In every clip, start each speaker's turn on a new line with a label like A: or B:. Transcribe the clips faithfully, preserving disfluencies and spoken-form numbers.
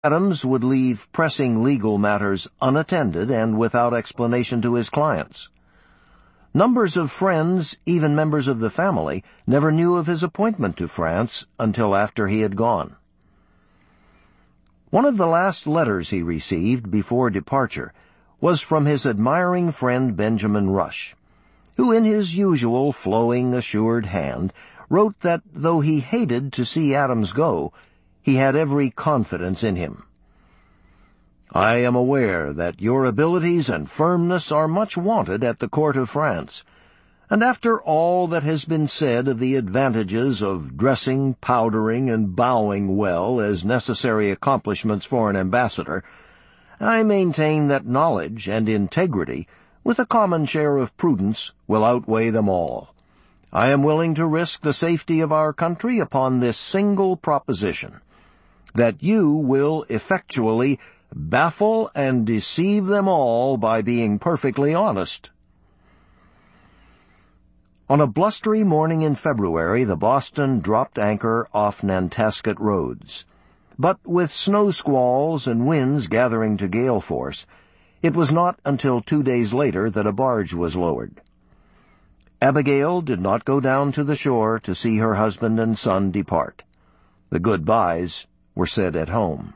A: Adams would leave pressing legal matters unattended and without explanation to his clients. Numbers of friends, even members of the family, never knew of his appointment to France until after he had gone. One of the last letters he received before departure was from his admiring friend Benjamin Rush, who in his usual flowing, assured hand wrote that though he hated to see Adams go, he had every confidence in him. "I am aware that your abilities and firmness are much wanted at the court of France, and after all that has been said of the advantages of dressing, powdering, and bowing well as necessary accomplishments for an ambassador, I maintain that knowledge and integrity, with a common share of prudence, will outweigh them all. I am willing to risk the safety of our country upon this single proposition, that you will effectually baffle and deceive them all by being perfectly honest." On a blustery morning in February, the Boston dropped anchor off Nantasket Roads. But with snow squalls and winds gathering to gale force, it was not until two days later that a barge was lowered. Abigail did not go down to the shore to see her husband and son depart. The goodbyes were said at home.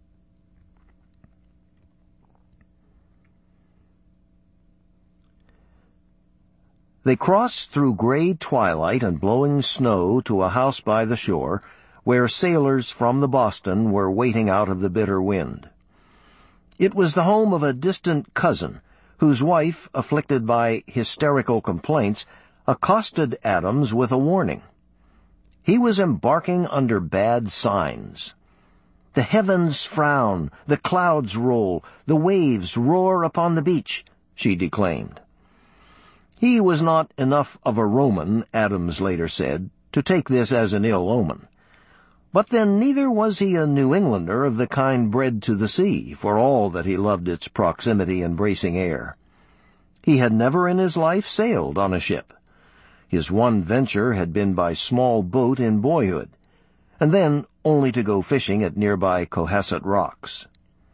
A: They crossed through gray twilight and blowing snow to a house by the shore, where sailors from the Boston were waiting out of the bitter wind. It was the home of a distant cousin, whose wife, afflicted by hysterical complaints, accosted Adams with a warning. He was embarking under bad signs. "The heavens frown, the clouds roll, the waves roar upon the beach," she declaimed. He was not enough of a Roman, Adams later said, to take this as an ill omen. But then neither was he a New Englander of the kind bred to the sea, for all that he loved its proximity and bracing air. He had never in his life sailed on a ship. His one venture had been by small boat in boyhood, and then only to go fishing at nearby Cohasset Rocks.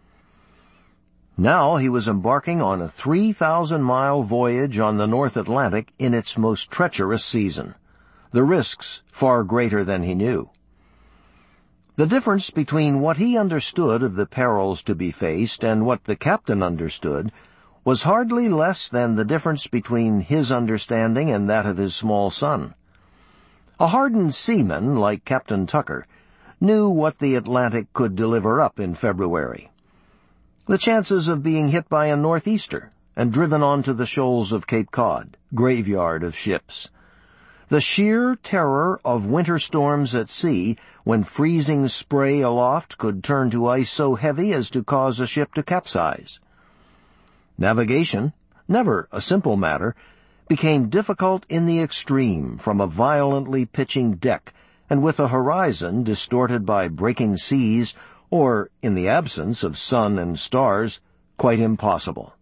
A: Now he was embarking on a three thousand mile voyage on the North Atlantic in its most treacherous season, the risks far greater than he knew. The difference between what he understood of the perils to be faced and what the captain understood was hardly less than the difference between his understanding and that of his small son. A hardened seaman, like Captain Tucker, knew what the Atlantic could deliver up in February. The chances of being hit by a northeaster and driven onto the shoals of Cape Cod, graveyard of ships. The sheer terror of winter storms at sea, when freezing spray aloft could turn to ice so heavy as to cause a ship to capsize. Navigation, never a simple matter, became difficult in the extreme from a violently pitching deck and with a horizon distorted by breaking seas, or, in the absence of sun and stars, quite impossible.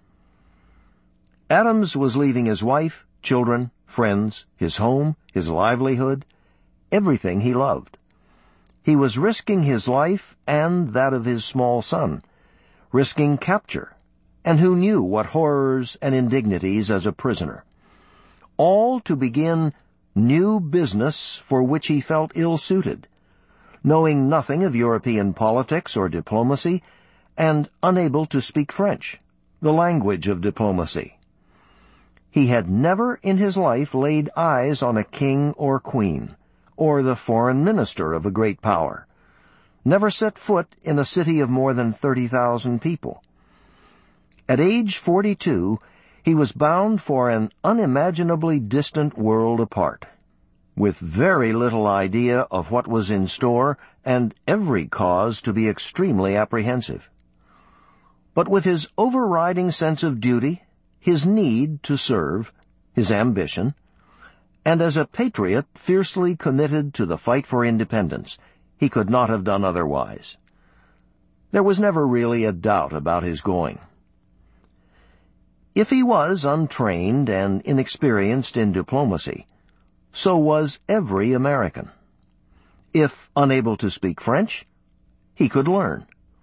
A: Adams was leaving his wife, children, friends, his home, his livelihood, everything he loved. He was risking his life and that of his small son, risking capture, and who knew what horrors and indignities as a prisoner, all to begin new business for which he felt ill-suited, knowing nothing of European politics or diplomacy, and unable to speak French, the language of diplomacy. He had never in his life laid eyes on a king or queen, or the foreign minister of a great power, never set foot in a city of more than thirty thousand people. At age forty-two, he was bound for an unimaginably distant world apart, with very little idea of what was in store and every cause to be extremely apprehensive. But with his overriding sense of duty, his need to serve, his ambition, and as a patriot fiercely committed to the fight for independence, he could not have done otherwise. There was never really a doubt about his going. If he was untrained and inexperienced in diplomacy, so was every American. If unable to speak French, he could learn.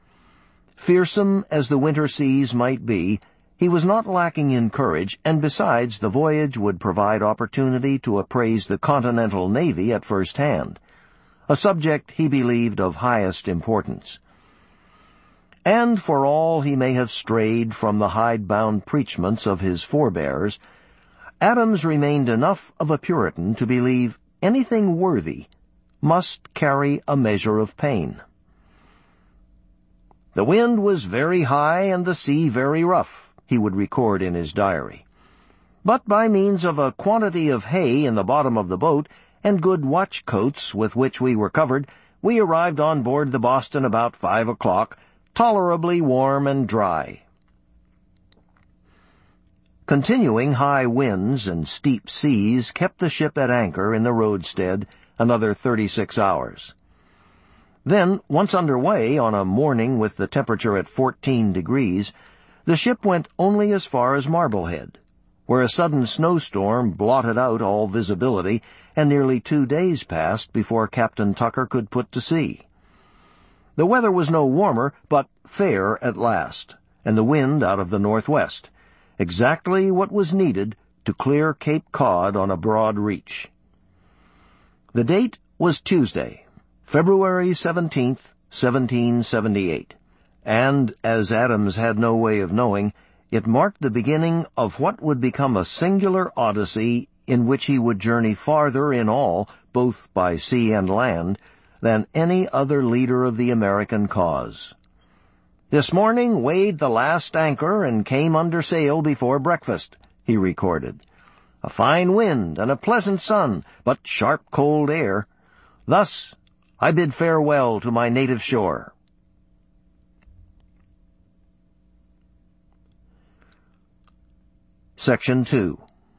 A: Fearsome as the winter seas might be, he was not lacking in courage, and besides, the voyage would provide opportunity to appraise the Continental Navy at first hand, a subject he believed of highest importance. And for all he may have strayed from the hidebound preachments of his forebears, Adams remained enough of a Puritan to believe anything worthy must carry a measure of pain. "The wind was very high and the sea very rough," he would record in his diary. "But by means of a quantity of hay in the bottom of the boat and good watch coats with which we were covered, we arrived on board the Boston about five o'clock, tolerably warm and dry." Continuing high winds and steep seas kept the ship at anchor in the roadstead another thirty-six hours. Then, once under way on a morning with the temperature at fourteen degrees, the ship went only as far as Marblehead, where a sudden snowstorm blotted out all visibility, and nearly two days passed before Captain Tucker could put to sea. The weather was no warmer, but fair at last, and the wind out of the northwest, exactly what was needed to clear Cape Cod on a broad reach. The date was Tuesday, February seventeenth, seventeen seventy-eight, and, as Adams had no way of knowing, it marked the beginning of what would become a singular odyssey in which he would journey farther in all, both by sea and land, than any other leader of the American cause. "This morning weighed the last anchor and came under sail before breakfast," he recorded. "A fine wind and a pleasant sun, but sharp cold air. Thus I bid farewell to my native shore." Section two.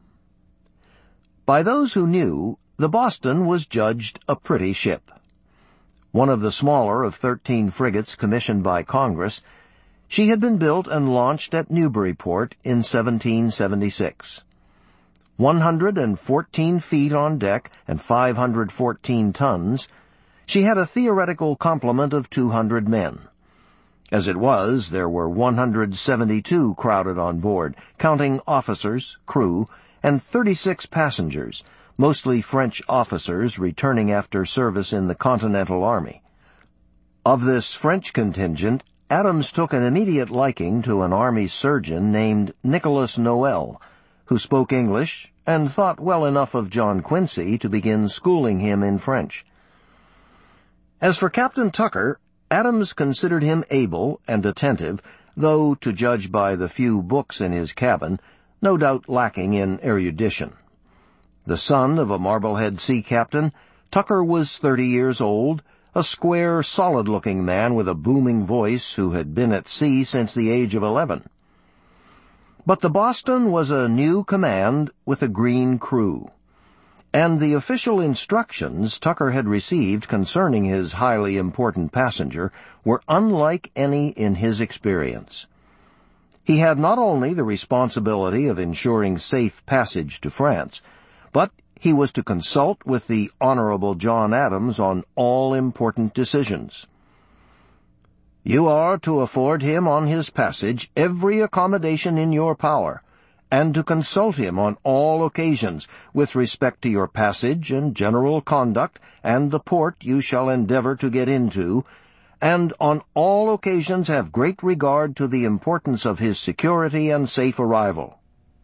A: By those who knew, the Boston was judged a pretty ship. One of the smaller of thirteen frigates commissioned by Congress, she had been built and launched at Newburyport in seventeen seventy-six. One hundred and fourteen feet on deck and five hundred fourteen tons, she had a theoretical complement of two hundred men. As it was, there were one hundred seventy-two crowded on board, counting officers, crew, and thirty-six passengers, mostly French officers returning after service in the Continental Army. Of this French contingent, Adams took an immediate liking to an army surgeon named Nicholas Noel, who spoke English and thought well enough of John Quincy to begin schooling him in French. As for Captain Tucker, Adams considered him able and attentive, though, to judge by the few books in his cabin, no doubt lacking in erudition. The son of a Marblehead sea captain, Tucker was thirty years old, a square, solid-looking man with a booming voice who had been at sea since the age of eleven. But the Boston was a new command with a green crew, and the official instructions Tucker had received concerning his highly important passenger were unlike any in his experience. He had not only the responsibility of ensuring safe passage to France, but he was to consult with the Honorable John Adams on all important decisions. "You are to afford him on his passage every accommodation in your power, and to consult him on all occasions with respect to your passage and general conduct and the port you shall endeavor to get into, and on all occasions have great regard to the importance of his security and safe arrival."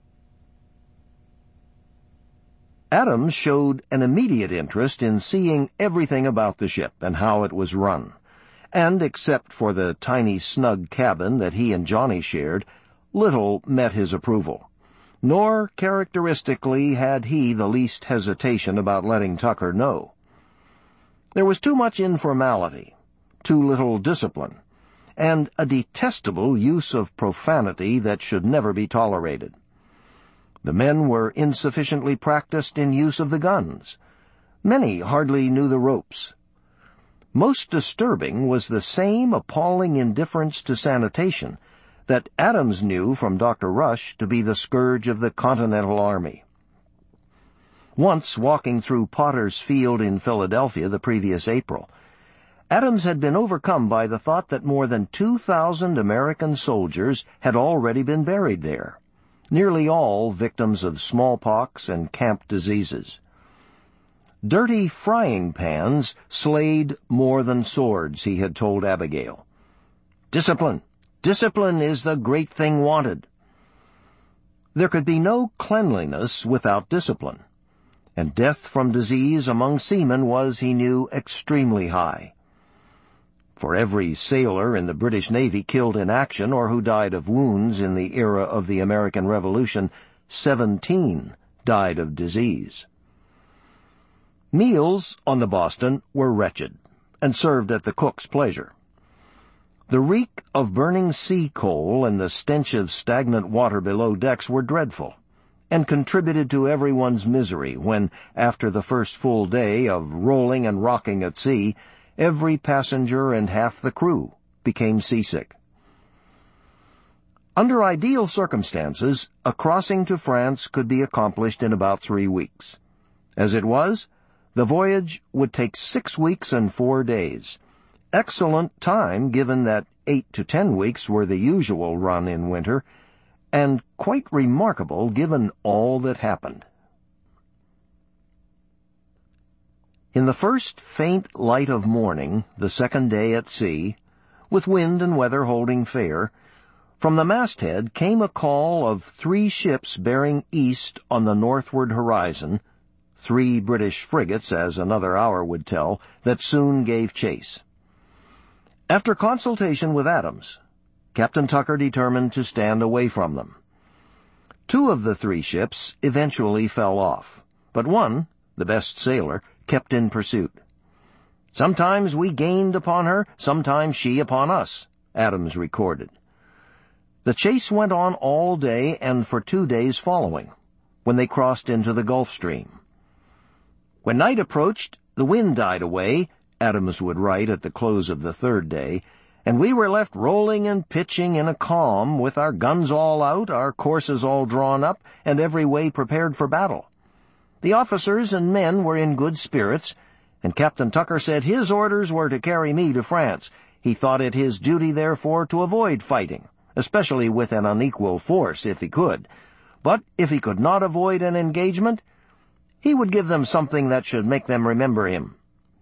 A: Adams showed an immediate interest in seeing everything about the ship and how it was run, and except for the tiny snug cabin that he and Johnny shared, little met his approval. Nor, characteristically, had he the least hesitation about letting Tucker know. There was too much informality, too little discipline, and a detestable use of profanity that should never be tolerated. The men were insufficiently practiced in use of the guns. Many hardly knew the ropes. Most disturbing was the same appalling indifference to sanitation that Adams knew from Doctor Rush to be the scourge of the Continental Army. Once walking through Potter's Field in Philadelphia the previous April, Adams had been overcome by the thought that more than two thousand American soldiers had already been buried there, nearly all victims of smallpox and camp diseases. Dirty frying pans slayed more than swords, he had told Abigail. Discipline, discipline is the great thing wanted. There could be no cleanliness without discipline, and death from disease among seamen was, he knew, extremely high. For every sailor in the British Navy killed in action or who died of wounds in the era of the American Revolution, seventeen died of disease. Meals on the Boston were wretched, and served at the cook's pleasure. The reek of burning sea coal and the stench of stagnant water below decks were dreadful, and contributed to everyone's misery when, after the first full day of rolling and rocking at sea, every passenger and half the crew became seasick. Under ideal circumstances, a crossing to France could be accomplished in about three weeks. As it was, the voyage would take six weeks and four days. Excellent time given that eight to ten weeks were the usual run in winter, and quite remarkable given all that happened. In the first faint light of morning, the second day at sea, with wind and weather holding fair, from the masthead came a call of three ships bearing east on the northward horizon, three British frigates, as another hour would tell, that soon gave chase. After consultation with Adams, Captain Tucker determined to stand away from them. Two of the three ships eventually fell off, but one, the best sailor, kept in pursuit. Sometimes we gained upon her, sometimes she upon us, Adams recorded. The chase went on all day and for two days following, when they crossed into the Gulf Stream. When night approached, the wind died away, Adams would write at the close of the third day, and we were left rolling and pitching in a calm, with our guns all out, our courses all drawn up, and every way prepared for battle. The officers and men were in good spirits, and Captain Tucker said his orders were to carry me to France. He thought it his duty, therefore, to avoid fighting, especially with an unequal force, if he could. But if he could not avoid an engagement, he would give them something that should make them remember him.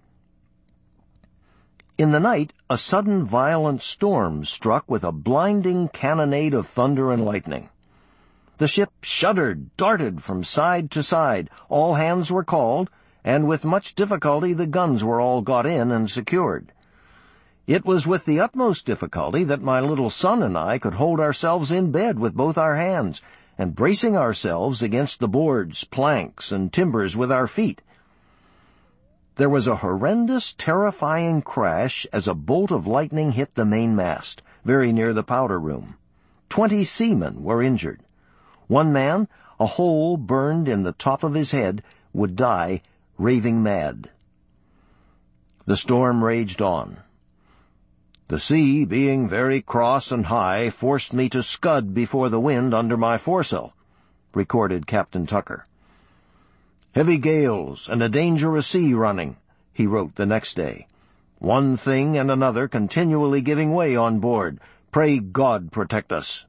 A: In the night, a sudden violent storm struck with a blinding cannonade of thunder and lightning. The ship shuddered, darted from side to side. All hands were called, and with much difficulty the guns were all got in and secured. It was with the utmost difficulty that my little son and I could hold ourselves in bed with both our hands, and bracing ourselves against the boards, planks, and timbers with our feet. There was a horrendous, terrifying crash as a bolt of lightning hit the mainmast, very near the powder room. Twenty seamen were injured. One man, a hole burned in the top of his head, would die raving mad. The storm raged on. The sea, being very cross and high, forced me to scud before the wind under my foresail, recorded Captain Tucker. Heavy gales and a dangerous sea running, he wrote the next day. One thing and another continually giving way on board. Pray God protect us.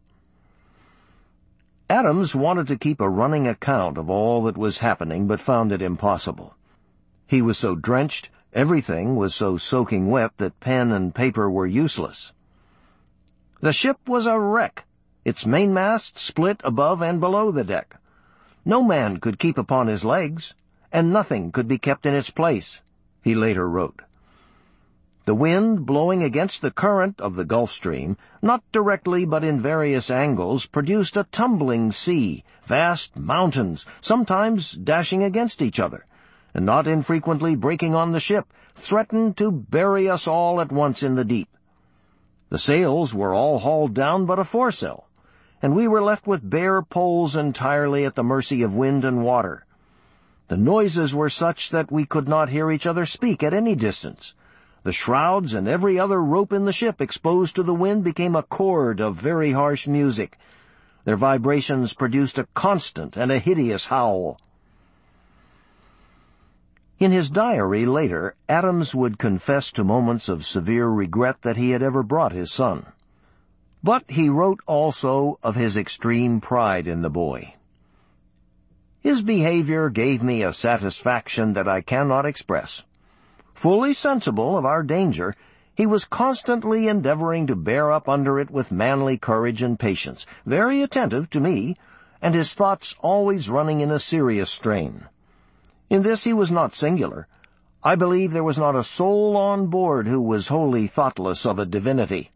A: Adams wanted to keep a running account of all that was happening, but found it impossible. He was so drenched, everything was so soaking wet that pen and paper were useless. The ship was a wreck, its mainmast split above and below the deck. No man could keep upon his legs, and nothing could be kept in its place, he later wrote. The wind blowing against the current of the Gulf Stream, not directly but in various angles, produced a tumbling sea, vast mountains, sometimes dashing against each other, and not infrequently breaking on the ship, threatened to bury us all at once in the deep. The sails were all hauled down but a foresail, and we were left with bare poles entirely at the mercy of wind and water. The noises were such that we could not hear each other speak at any distance. The shrouds and every other rope in the ship exposed to the wind became a chord of very harsh music. Their vibrations produced a constant and a hideous howl. In his diary later, Adams would confess to moments of severe regret that he had ever brought his son. But he wrote also of his extreme pride in the boy. His behavior gave me a satisfaction that I cannot express. Fully sensible of our danger, he was constantly endeavoring to bear up under it with manly courage and patience, very attentive to me, and his thoughts always running in a serious strain. In this he was not singular. I believe there was not a soul on board who was wholly thoughtless of a divinity.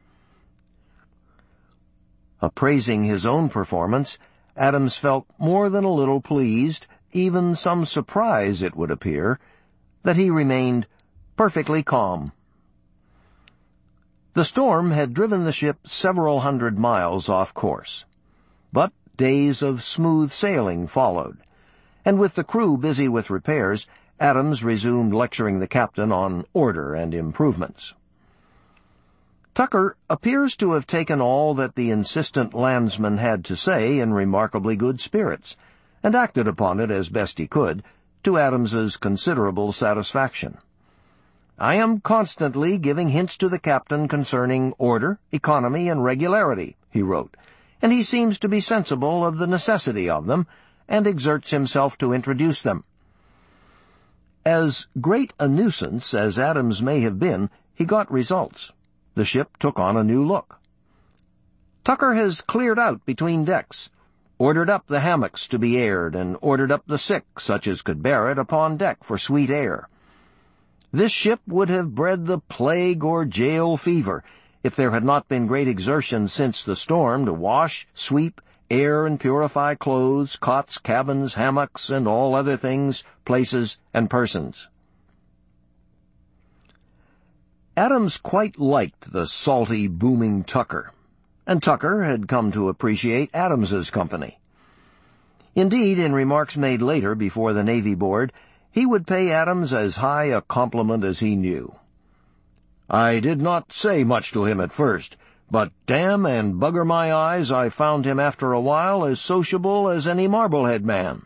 A: Appraising his own performance, Adams felt more than a little pleased, even some surprise, it would appear, that he remained perfectly calm. The storm had driven the ship several hundred miles off course, but days of smooth sailing followed, and with the crew busy with repairs, Adams resumed lecturing the captain on order and improvements. Tucker appears to have taken all that the insistent landsman had to say in remarkably good spirits, and acted upon it as best he could, to Adams's considerable satisfaction. "I am constantly giving hints to the captain concerning order, economy, and regularity," he wrote, "and he seems to be sensible of the necessity of them, and exerts himself to introduce them." As great a nuisance as Adams may have been, he got results. The ship took on a new look. "Tucker has cleared out between decks, ordered up the hammocks to be aired, and ordered up the sick, such as could bear it, upon deck for sweet air. This ship would have bred the plague or jail fever, if there had not been great exertions since the storm to wash, sweep, air and purify clothes, cots, cabins, hammocks, and all other things, places, and persons." Adams quite liked the salty, booming Tucker, and Tucker had come to appreciate Adams's company. Indeed, in remarks made later before the Navy Board, he would pay Adams as high a compliment as he knew. "I did not say much to him at first, but damn and bugger my eyes, I found him after a while as sociable as any Marblehead man."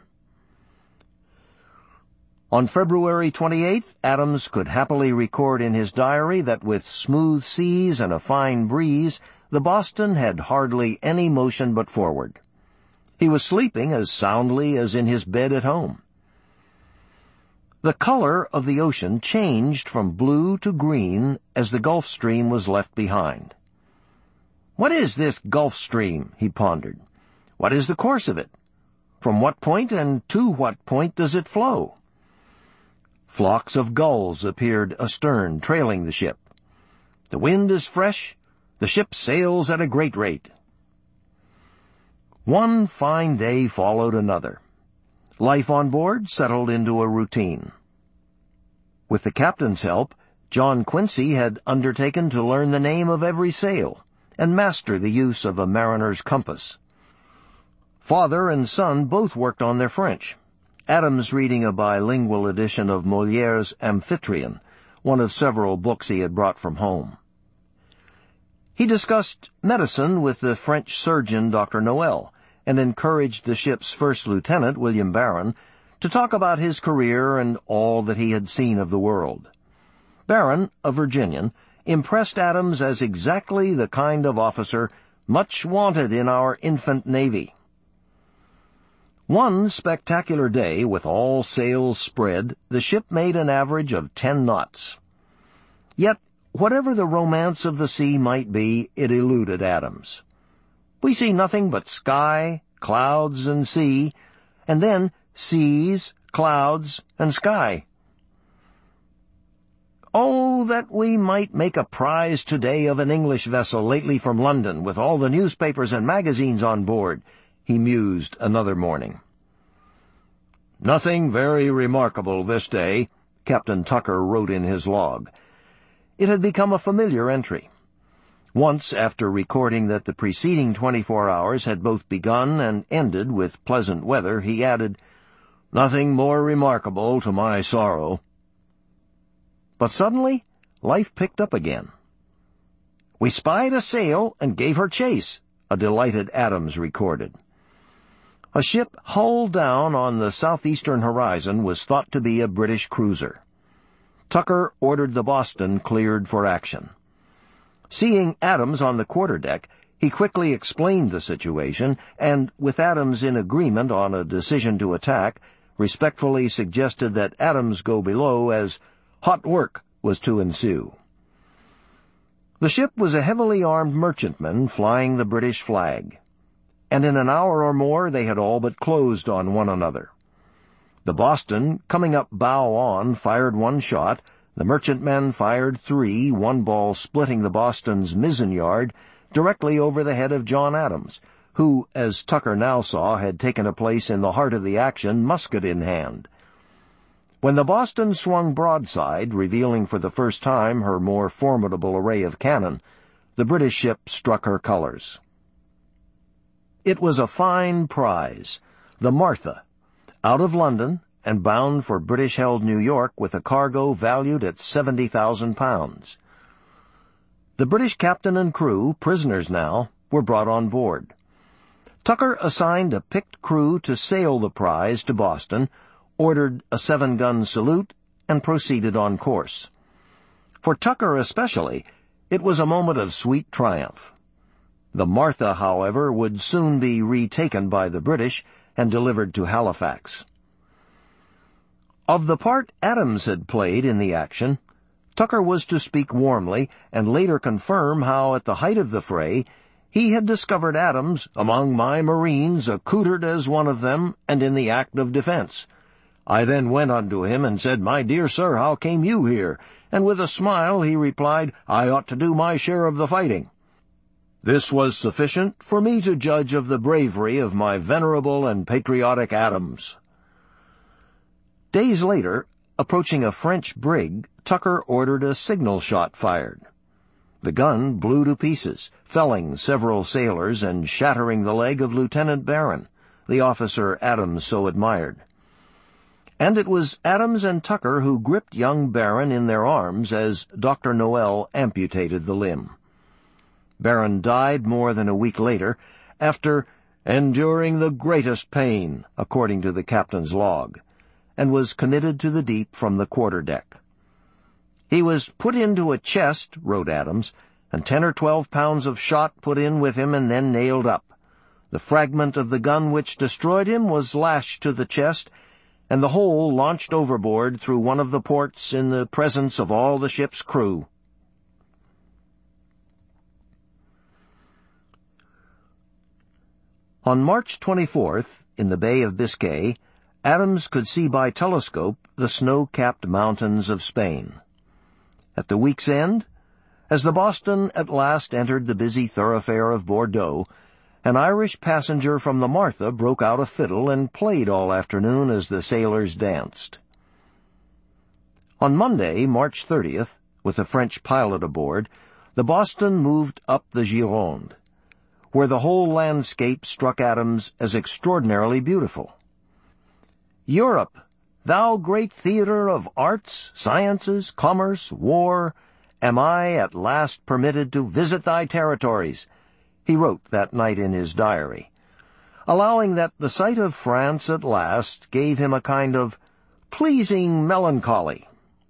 A: On February twenty-eighth, Adams could happily record in his diary that with smooth seas and a fine breeze, the Boston had hardly any motion but forward. He was sleeping as soundly as in his bed at home. The color of the ocean changed from blue to green as the Gulf Stream was left behind. "What is this Gulf Stream?" he pondered. "What is the course of it? From what point and to what point does it flow?" Flocks of gulls appeared astern, trailing the ship. "The wind is fresh. The ship sails at a great rate." One fine day followed another. Life on board settled into a routine. With the captain's help, John Quincy had undertaken to learn the name of every sail and master the use of a mariner's compass. Father and son both worked on their French, Adams reading a bilingual edition of Molière's Amphitryon, one of several books he had brought from home. He discussed medicine with the French surgeon Doctor Noel, and encouraged the ship's first lieutenant, William Barron, to talk about his career and all that he had seen of the world. Barron, a Virginian, impressed Adams as exactly the kind of officer much wanted in our infant navy. One spectacular day, with all sails spread, the ship made an average of ten knots. Yet, whatever the romance of the sea might be, it eluded Adams. We see nothing but sky, clouds, and sea, and then seas, clouds, and sky. "Oh, that we might make a prize today of an English vessel lately from London, with all the newspapers and magazines on board," he mused another morning. "Nothing very remarkable this day," Captain Tucker wrote in his log. It had become a familiar entry. Once, after recording that the preceding twenty-four hours had both begun and ended with pleasant weather, he added, "Nothing more remarkable to my sorrow." But suddenly, life picked up again. "We spied a sail and gave her chase," a delighted Adams recorded. A ship hull down on the southeastern horizon was thought to be a British cruiser. Tucker ordered the Boston cleared for action. Seeing Adams on the quarterdeck, he quickly explained the situation and, with Adams in agreement on a decision to attack, respectfully suggested that Adams go below as hot work was to ensue. The ship was a heavily armed merchantman flying the British flag, and in an hour or more they had all but closed on one another. The Boston, coming up bow on, fired one shot. The merchantman fired three, one ball splitting the Boston's mizzen yard directly over the head of John Adams, who, as Tucker now saw, had taken a place in the heart of the action, musket in hand. When the Boston swung broadside, revealing for the first time her more formidable array of cannon, the British ship struck her colors. It was a fine prize, the Martha, out of London and bound for British-held New York with a cargo valued at seventy thousand pounds. The British captain and crew, prisoners now, were brought on board. Tucker assigned a picked crew to sail the prize to Boston, ordered a seven-gun salute, and proceeded on course. For Tucker especially, it was a moment of sweet triumph. The Martha, however, would soon be retaken by the British and delivered to Halifax. Of the part Adams had played in the action, Tucker was to speak warmly and later confirm how, at the height of the fray, he had discovered Adams among my Marines, accoutred as one of them, and in the act of defense. I then went unto him and said, "My dear sir, how came you here?" And with a smile he replied, "I ought to do my share of the fighting." This was sufficient for me to judge of the bravery of my venerable and patriotic Adams. Days later, approaching a French brig, Tucker ordered a signal shot fired. The gun blew to pieces, felling several sailors and shattering the leg of Lieutenant Barron, the officer Adams so admired. And it was Adams and Tucker who gripped young Barron in their arms as Doctor Noel amputated the limb. Barron died more than a week later, after enduring the greatest pain, according to the captain's log, and was committed to the deep from the quarterdeck. He was put into a chest, wrote Adams, and ten or twelve pounds of shot put in with him and then nailed up. The fragment of the gun which destroyed him was lashed to the chest, and the whole launched overboard through one of the ports in the presence of all the ship's crew. On March twenty-fourth, in the Bay of Biscay, Adams could see by telescope the snow-capped mountains of Spain. At the week's end, as the Boston at last entered the busy thoroughfare of Bordeaux, an Irish passenger from the Martha broke out a fiddle and played all afternoon as the sailors danced. On Monday, March thirtieth, with a French pilot aboard, the Boston moved up the Gironde, where the whole landscape struck Adams as extraordinarily beautiful. "Europe, thou great theater of arts, sciences, commerce, war, am I at last permitted to visit thy territories," he wrote that night in his diary, allowing that the sight of France at last gave him a kind of pleasing melancholy.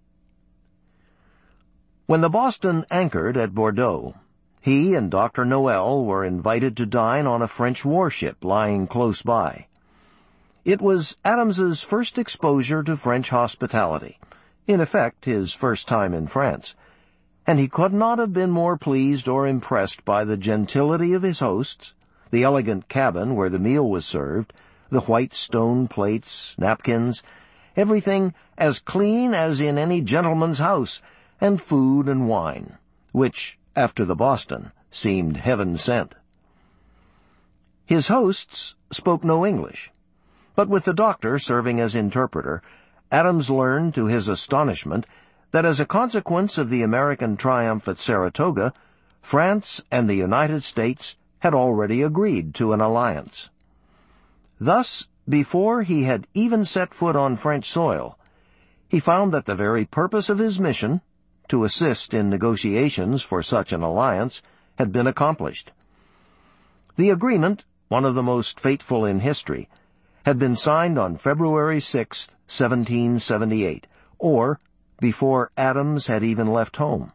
A: When the Boston anchored at Bordeaux, he and Doctor Noel were invited to dine on a French warship lying close by. It was Adams's first exposure to French hospitality, in effect his first time in France, and he could not have been more pleased or impressed by the gentility of his hosts, the elegant cabin where the meal was served, the white stone plates, napkins, everything as clean as in any gentleman's house, and food and wine, which, after the Boston, seemed heaven-sent. His hosts spoke no English, but with the doctor serving as interpreter, Adams learned to his astonishment that as a consequence of the American triumph at Saratoga, France and the United States had already agreed to an alliance. Thus, before he had even set foot on French soil, he found that the very purpose of his mission, to assist in negotiations for such an alliance, had been accomplished. The agreement one of the most fateful in history, had been signed on February sixth, seventeen seventy-eight, or before Adams had even left home.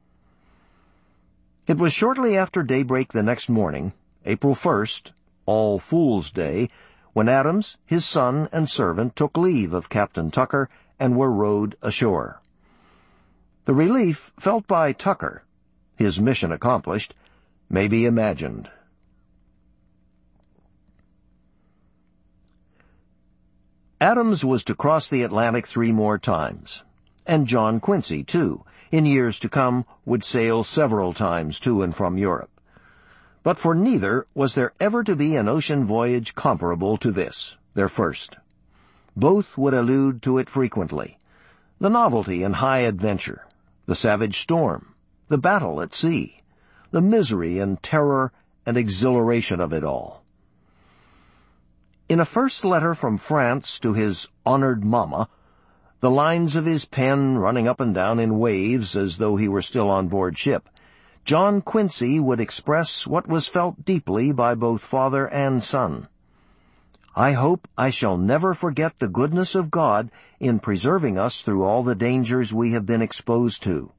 A: It was shortly after daybreak the next morning, April first, All Fool's Day, when Adams, his son, and servant took leave of Captain Tucker and were rowed ashore. The relief felt by Tucker, his mission accomplished, may be imagined. Adams was to cross the Atlantic three more times, and John Quincy, too, in years to come, would sail several times to and from Europe. But for neither was there ever to be an ocean voyage comparable to this, their first. Both would allude to it frequently. The novelty and high adventure, the savage storm, the battle at sea, the misery and terror and exhilaration of it all. In a first letter from France to his honored mamma, the lines of his pen running up and down in waves as though he were still on board ship, John Quincy would express what was felt deeply by both father and son. I hope I shall never forget the goodness of God in preserving us through all the dangers we have been exposed to.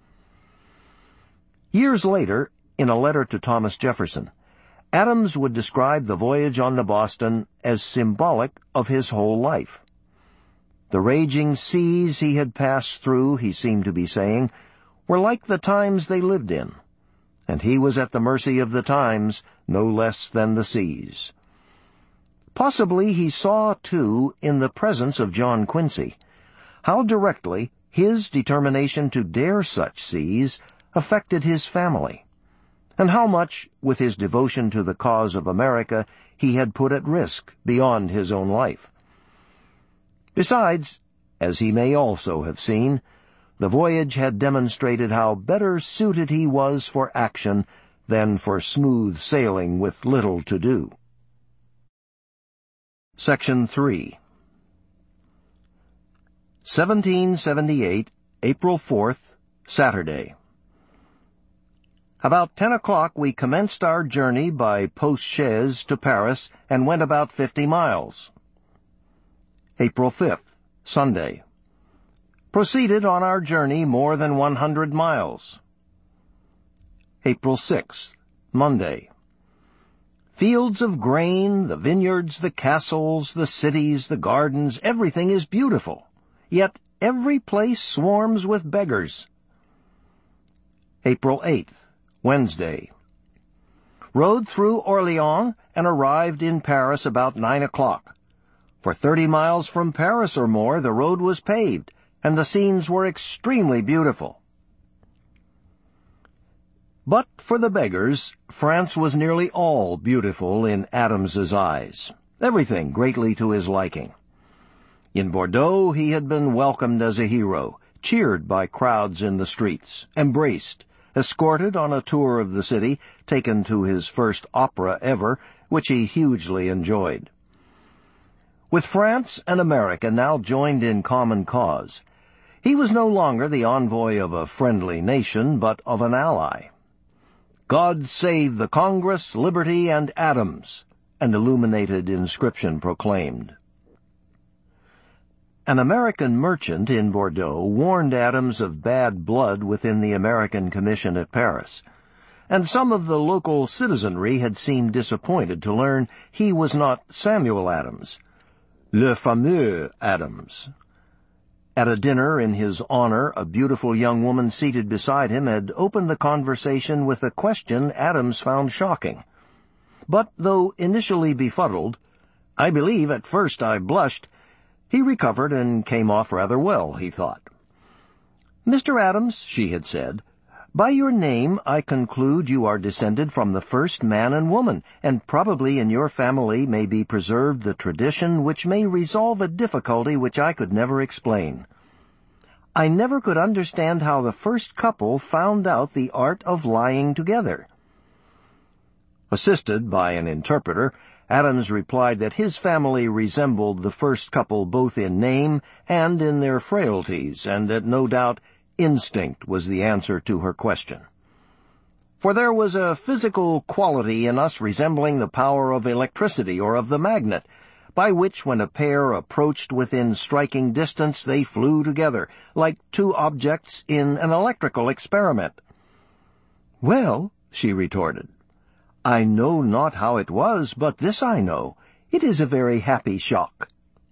A: Years later, in a letter to Thomas Jefferson, Adams would describe the voyage on the Boston as symbolic of his whole life. The raging seas he had passed through, he seemed to be saying, were like the times they lived in, and he was at the mercy of the times no less than the seas. Possibly he saw, too, in the presence of John Quincy, how directly his determination to dare such seas affected his family, and how much, with his devotion to the cause of America, he had put at risk beyond his own life. Besides, as he may also have seen, the voyage had demonstrated how better suited he was for action than for smooth sailing with little to do. Section three. seventeen seventy-eight, April fourth, Saturday. About ten o'clock we commenced our journey by post-chaise to Paris and went about fifty miles. April fifth, Sunday. Proceeded on our journey more than one hundred miles. April sixth, Monday. Fields of grain, the vineyards, the castles, the cities, the gardens, everything is beautiful. Yet every place swarms with beggars. April eighth, Wednesday. Rode through Orleans and arrived in Paris about nine o'clock. For thirty miles from Paris or more the road was paved, and the scenes were extremely beautiful. But for the beggars, France was nearly all beautiful in Adams's eyes, everything greatly to his liking. In Bordeaux he had been welcomed as a hero, cheered by crowds in the streets, embraced, escorted on a tour of the city, taken to his first opera ever, which he hugely enjoyed. With France and America now joined in common cause, he was no longer the envoy of a friendly nation, but of an ally. God save the Congress, Liberty, and Adams, an illuminated inscription proclaimed. An American merchant in Bordeaux warned Adams of bad blood within the American Commission at Paris, and some of the local citizenry had seemed disappointed to learn he was not Samuel Adams, le fameux Adams. At a dinner in his honor, a beautiful young woman seated beside him had opened the conversation with a question Adams found shocking. But though initially befuddled, I believe at first I blushed, he recovered and came off rather well, he thought. "Mister Adams," she had said, "by your name I conclude you are descended from the first man and woman, and probably in your family may be preserved the tradition which may resolve a difficulty which I could never explain. I never could understand how the first couple found out the art of lying together." Assisted by an interpreter, Adams replied that his family resembled the first couple both in name and in their frailties, and that no doubt instinct was the answer to her question. for there was a physical quality in us resembling the power of electricity or of the magnet, by which when a pair approached within striking distance they flew together, like two objects in an electrical experiment. "Well," she retorted, "I know not how it was, but this I know. It is a very happy shock."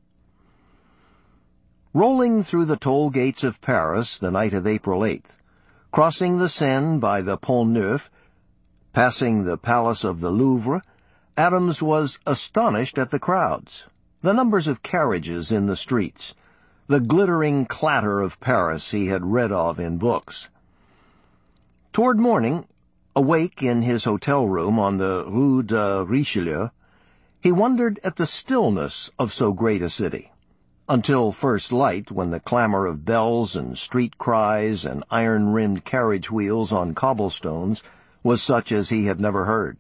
A: Rolling through the toll gates of Paris the night of April eighth, crossing the Seine by the Pont Neuf, passing the Palace of the Louvre, Adams was astonished at the crowds, the numbers of carriages in the streets, the glittering clatter of Paris he had read of in books. Toward morning, awake in his hotel room on the Rue de Richelieu, he wondered at the stillness of so great a city, until first light, when the clamor of bells and street cries and iron-rimmed carriage wheels on cobblestones was such as he had never heard.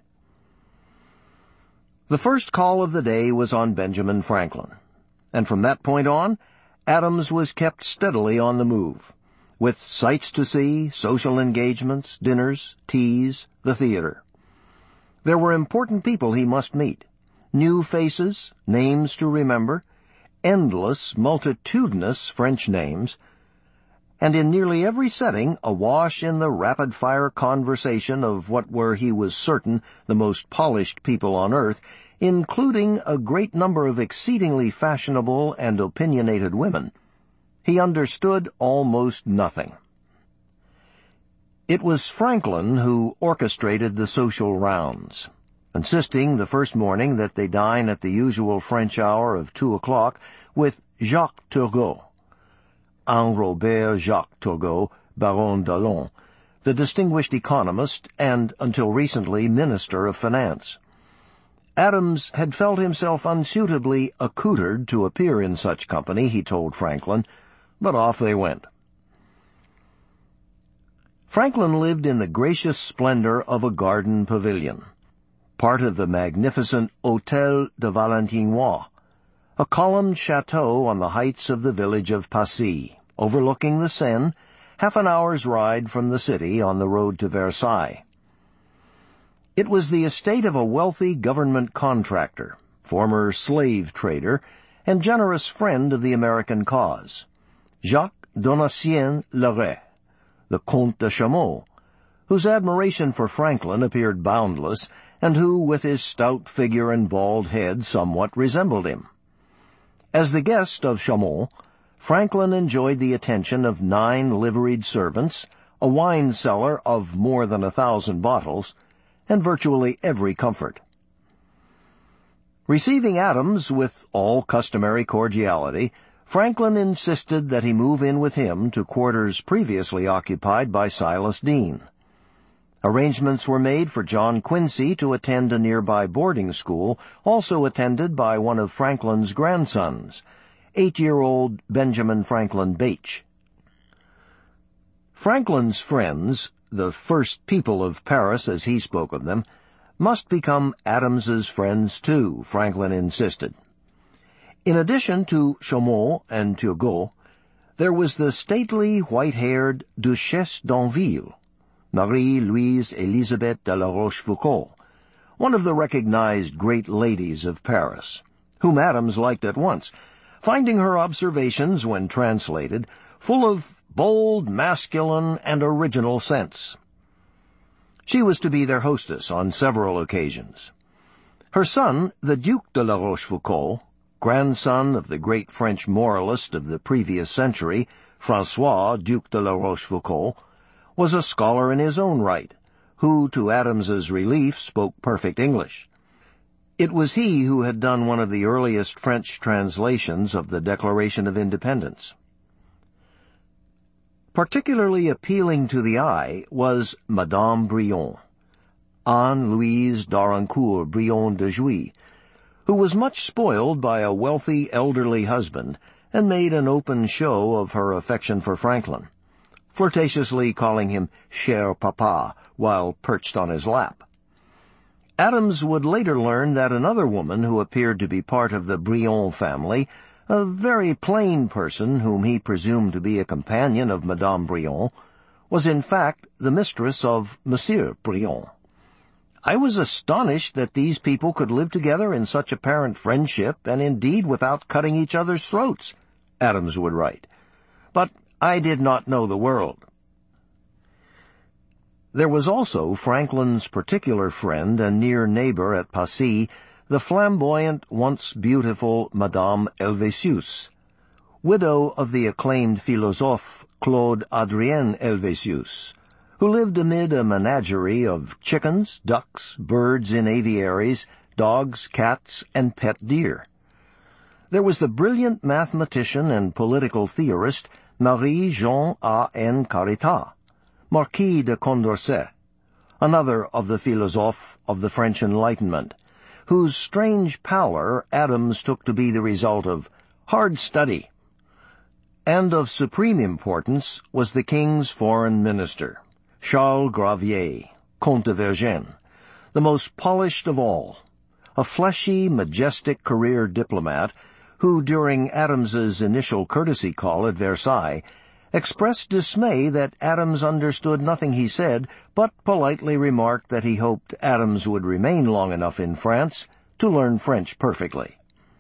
A: The first call of the day was on Benjamin Franklin, and from that point on, Adams was kept steadily on the move, with sights to see, social engagements, dinners, teas, the theater. There were important people he must meet, new faces, names to remember, endless, multitudinous French names, and in nearly every setting awash in the rapid-fire conversation of what were, he was certain, the most polished people on earth, including a great number of exceedingly fashionable and opinionated women, he understood almost nothing. It was Franklin who orchestrated the social rounds, insisting the first morning that they dine at the usual French hour of two o'clock with Jacques Turgot, Henri Robert Jacques Turgot, Baron d'Alon, the distinguished economist and, until recently, Minister of Finance. Adams had felt himself unsuitably accoutred to appear in such company, he told Franklin, but off they went. Franklin lived in the gracious splendor of a garden pavilion, part of the magnificent Hôtel de Valentinois, a columned chateau on the heights of the village of Passy, overlooking the Seine, half an hour's ride from the city on the road to Versailles. It was the estate of a wealthy government contractor, former slave trader, and generous friend of the American cause, Jacques Donatien Leray, the Comte de Chaumont, whose admiration for Franklin appeared boundless, and who, with his stout figure and bald head, somewhat resembled him. As the guest of Chaumont, Franklin enjoyed the attention of nine liveried servants, a wine cellar of more than a thousand bottles, and virtually every comfort. Receiving Adams with all customary cordiality, Franklin insisted that he move in with him to quarters previously occupied by Silas Deane. Arrangements were made for John Quincy to attend a nearby boarding school, also attended by one of Franklin's grandsons, eight-year-old Benjamin Franklin Bache. Franklin's friends, the first people of Paris as he spoke of them, must become Adams's friends too, Franklin insisted. In addition to Chaumont and Turgot, there was the stately, white-haired Duchesse d'Anville, Marie-Louise Elisabeth de la Rochefoucauld, one of the recognized great ladies of Paris, whom Adams liked at once, finding her observations, when translated, full of bold, masculine, and original sense. She was to be their hostess on several occasions. Her son, the Duc de la Rochefoucauld, grandson of the great French moralist of the previous century, François, Duc de la Rochefoucauld, was a scholar in his own right, who, to Adams's relief, spoke perfect English. It was he who had done one of the earliest French translations of the Declaration of Independence. Particularly appealing to the eye was Madame Brillon, Anne-Louise d'Arancourt Brillon de Jouy, who was much spoiled by a wealthy elderly husband and made an open show of her affection for Franklin, flirtatiously calling him cher papa while perched on his lap. Adams would later learn that another woman who appeared to be part of the Brillon family, a very plain person whom he presumed to be a companion of Madame Brillon, was in fact the mistress of Monsieur Briand. I was astonished that these people could live together in such apparent friendship, and indeed without cutting each other's throats, Adams would write. But I did not know the world. There was also Franklin's particular friend and near neighbor at Passy, the flamboyant, once beautiful Madame Helvétius, widow of the acclaimed philosophe Claude Adrien Helvétius, who lived amid a menagerie of chickens, ducks, birds in aviaries, dogs, cats, and pet deer. There was the brilliant mathematician and political theorist Marie-Jean A. N. Caritat, Marquis de Condorcet, another of the philosophes of the French Enlightenment, whose strange pallor Adams took to be the result of hard study. And of supreme importance was the king's foreign minister, Charles Gravier, Comte de Vergennes, the most polished of all, a fleshy, majestic career diplomat who, during Adams's initial courtesy call at Versailles, expressed dismay that Adams understood nothing he said, but politely remarked that he hoped Adams would remain long enough in France to learn French perfectly.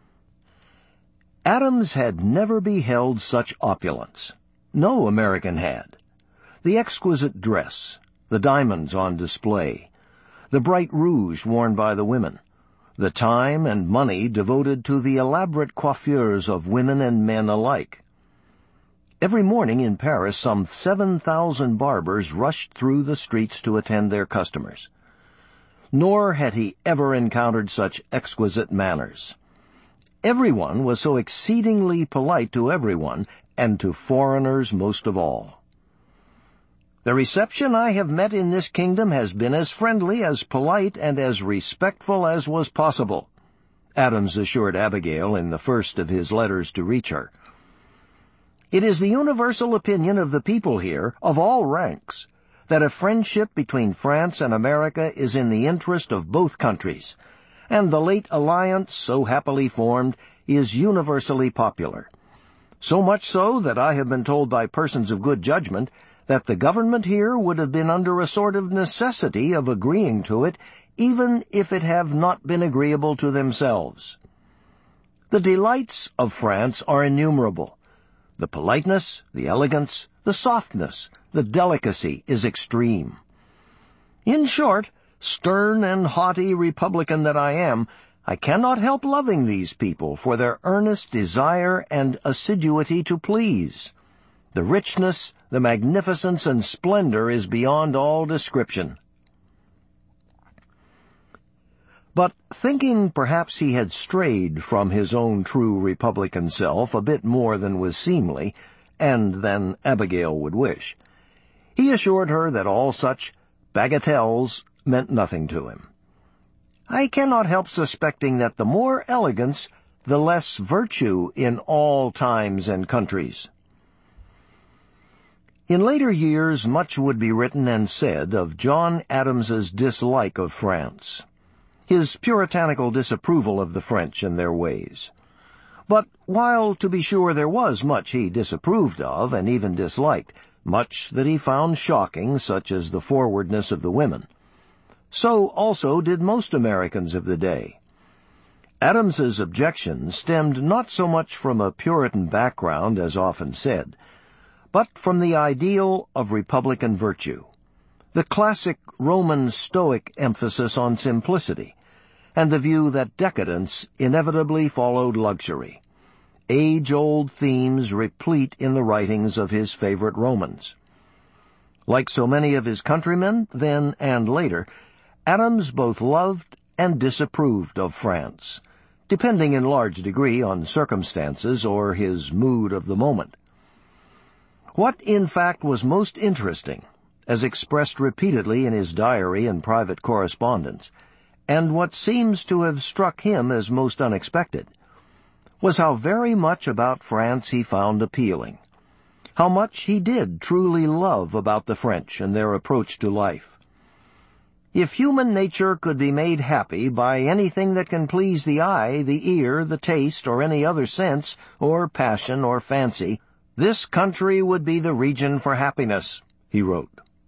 A: Adams had never beheld such opulence. No American had. The exquisite dress, the diamonds on display, the bright rouge worn by the women, the time and money devoted to the elaborate coiffures of women and men alike. Every morning in Paris, some seven thousand barbers rushed through the streets to attend their customers. Nor had he ever encountered such exquisite manners. Everyone was so exceedingly polite to everyone, and to foreigners most of all. The reception I have met in this kingdom has been as friendly, as polite, and as respectful as was possible, Adams assured Abigail in the first of his letters to reach her. It is the universal opinion of the people here, of all ranks, that a friendship between France and America is in the interest of both countries, and the late alliance, so happily formed, is universally popular. So much so that I have been told by persons of good judgment that the government here would have been under a sort of necessity of agreeing to it, even if it have not been agreeable to themselves. The delights of France are innumerable. The politeness, the elegance, the softness, the delicacy is extreme. In short, stern and haughty republican that I am, I cannot help loving these people for their earnest desire and assiduity to please. The richness, the magnificence, and splendor is beyond all description. But thinking perhaps he had strayed from his own true republican self a bit more than was seemly, and than Abigail would wish, he assured her that all such bagatelles meant nothing to him. I cannot help suspecting that the more elegance, the less virtue in all times and countries. In later years, much would be written and said of John Adams's dislike of France, his puritanical disapproval of the French and their ways. But while, to be sure, there was much he disapproved of and even disliked, much that he found shocking, such as the forwardness of the women, so also did most Americans of the day. Adams's objections stemmed not so much from a Puritan background, as often said, but from the ideal of republican virtue, the classic Roman Stoic emphasis on simplicity, and the view that decadence inevitably followed luxury, age-old themes replete in the writings of his favorite Romans. Like so many of his countrymen, then and later, Adams both loved and disapproved of France, depending in large degree on circumstances or his mood of the moment. What, in fact, was most interesting, as expressed repeatedly in his diary and private correspondence, and what seems to have struck him as most unexpected, was how very much about France he found appealing, how much he did truly love about the French and their approach to life. If human nature could be made happy by anything that can please the eye, the ear, the taste, or any other sense, or passion, or fancy, this country would be the region for happiness, he wrote.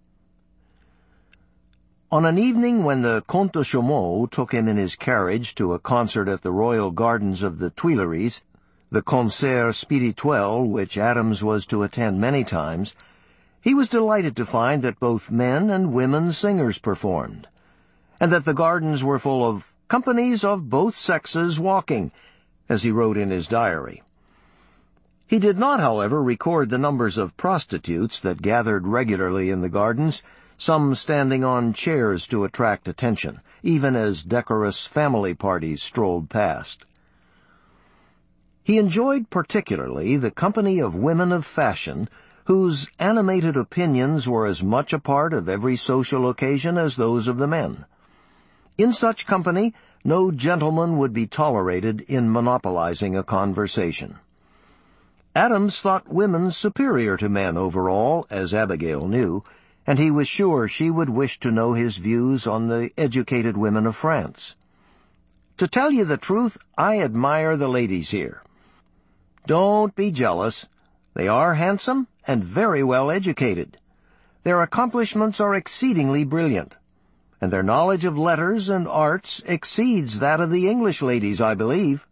A: On an evening when the Comte de Chaumont took him in his carriage to a concert at the Royal Gardens of the Tuileries, the concert spirituel which Adams was to attend many times, he was delighted to find that both men and women singers performed, and that the gardens were full of companies of both sexes walking, as he wrote in his diary. He did not, however, record the numbers of prostitutes that gathered regularly in the gardens, some standing on chairs to attract attention, even as decorous family parties strolled past. He enjoyed particularly the company of women of fashion, whose animated opinions were as much a part of every social occasion as those of the men. In such company, no gentleman would be tolerated in monopolizing a conversation. Adams thought women superior to men overall, as Abigail knew, and he was sure she would wish to know his views on the educated women of France. To tell you the truth, I admire the ladies here. Don't be jealous. They are handsome and very well educated. Their accomplishments are exceedingly brilliant, and their knowledge of letters and arts exceeds that of the English ladies, I believe.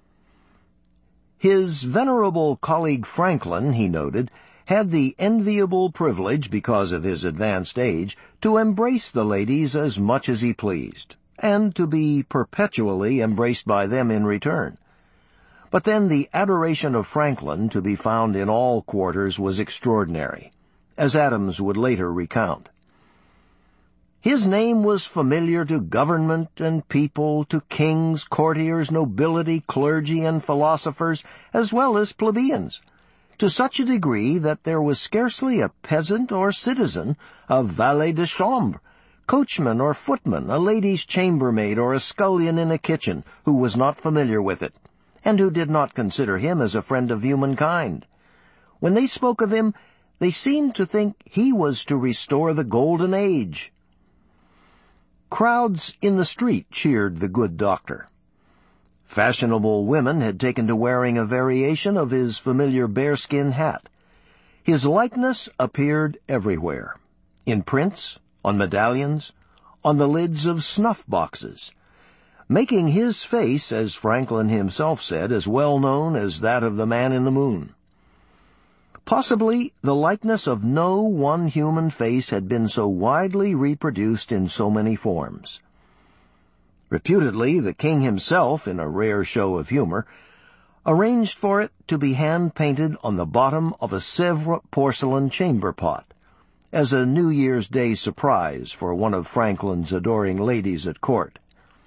A: His venerable colleague Franklin, he noted, had the enviable privilege, because of his advanced age, to embrace the ladies as much as he pleased, and to be perpetually embraced by them in return. But then the adoration of Franklin to be found in all quarters was extraordinary, as Adams would later recount. His name was familiar to government and people, to kings, courtiers, nobility, clergy, and philosophers, as well as plebeians, to such a degree that there was scarcely a peasant or citizen, a valet de chambre, coachman or footman, a lady's chambermaid, or a scullion in a kitchen, who was not familiar with it, and who did not consider him as a friend of humankind. When they spoke of him, they seemed to think he was to restore the golden age. Crowds in the street cheered the good doctor. Fashionable women had taken to wearing a variation of his familiar bearskin hat. His likeness appeared everywhere, in prints, on medallions, on the lids of snuff boxes, making his face, as Franklin himself said, as well known as that of the man in the moon. Possibly the likeness of no one human face had been so widely reproduced in so many forms. Reputedly, the king himself, in a rare show of humor, arranged for it to be hand-painted on the bottom of a Sèvres porcelain chamber pot, as a New Year's Day surprise for one of Franklin's adoring ladies at court.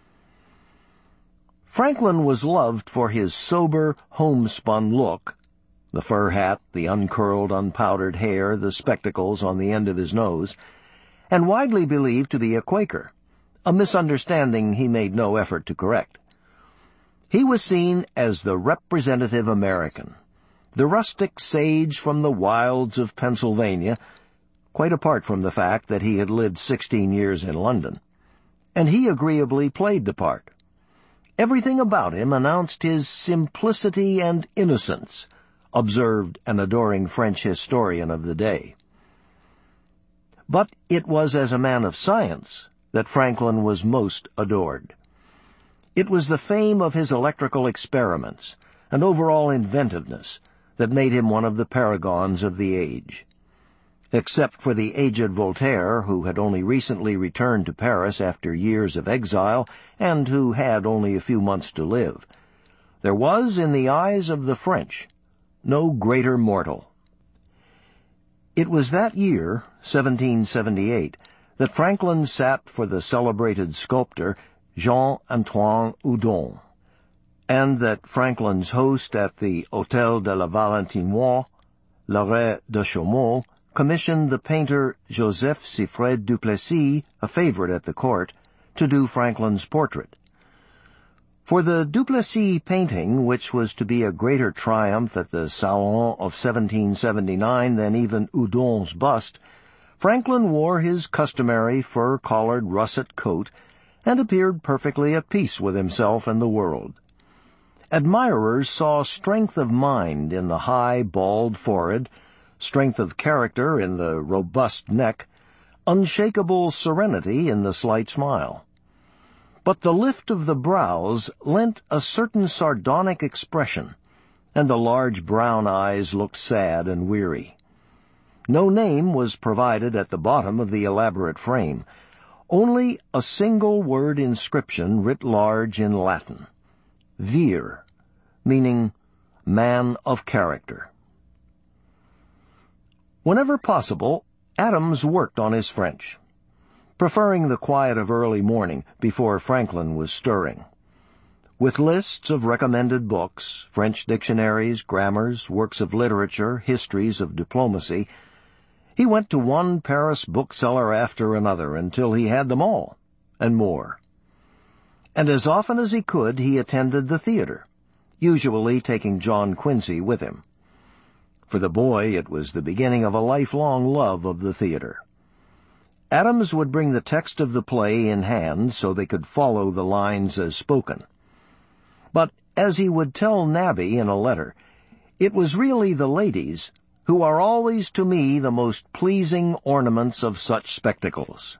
A: Franklin was loved for his sober, homespun look, the fur hat, the uncurled, unpowdered hair, the spectacles on the end of his nose, and widely believed to be a Quaker, a misunderstanding he made no effort to correct. He was seen as the representative American, the rustic sage from the wilds of Pennsylvania, quite apart from the fact that he had lived sixteen years in London, and he agreeably played the part. Everything about him announced his simplicity and innocence, observed an adoring French historian of the day. But it was as a man of science that Franklin was most adored. It was the fame of his electrical experiments and overall inventiveness that made him one of the paragons of the age. Except for the aged Voltaire, who had only recently returned to Paris after years of exile and who had only a few months to live, there was, in the eyes of the French, no greater mortal. It was that year, seventeen seventy-eight, that Franklin sat for the celebrated sculptor Jean-Antoine Houdon, and that Franklin's host at the Hôtel de la Valentinois, Larrey de Chaumont, commissioned the painter Joseph Siffred Duplessis, a favorite at the court, to do Franklin's portrait. For the Duplessis painting, which was to be a greater triumph at the Salon of seventeen seventy-nine than even Houdon's bust, Franklin wore his customary fur-collared russet coat and appeared perfectly at peace with himself and the world. Admirers saw strength of mind in the high, bald forehead, strength of character in the robust neck, unshakable serenity in the slight smile. But the lift of the brows lent a certain sardonic expression, and the large brown eyes looked sad and weary. No name was provided at the bottom of the elaborate frame, only a single word inscription writ large in Latin, vir, meaning man of character. Whenever possible, Adams worked on his French, preferring the quiet of early morning before Franklin was stirring. With lists of recommended books, French dictionaries, grammars, works of literature, histories of diplomacy, he went to one Paris bookseller after another until he had them all, and more. And as often as he could, he attended the theater, usually taking John Quincy with him. For the boy, it was the beginning of a lifelong love of the theater. Adams would bring the text of the play in hand so they could follow the lines as spoken. But, as he would tell Nabby in a letter, it was really the ladies who are always to me the most pleasing ornaments of such spectacles.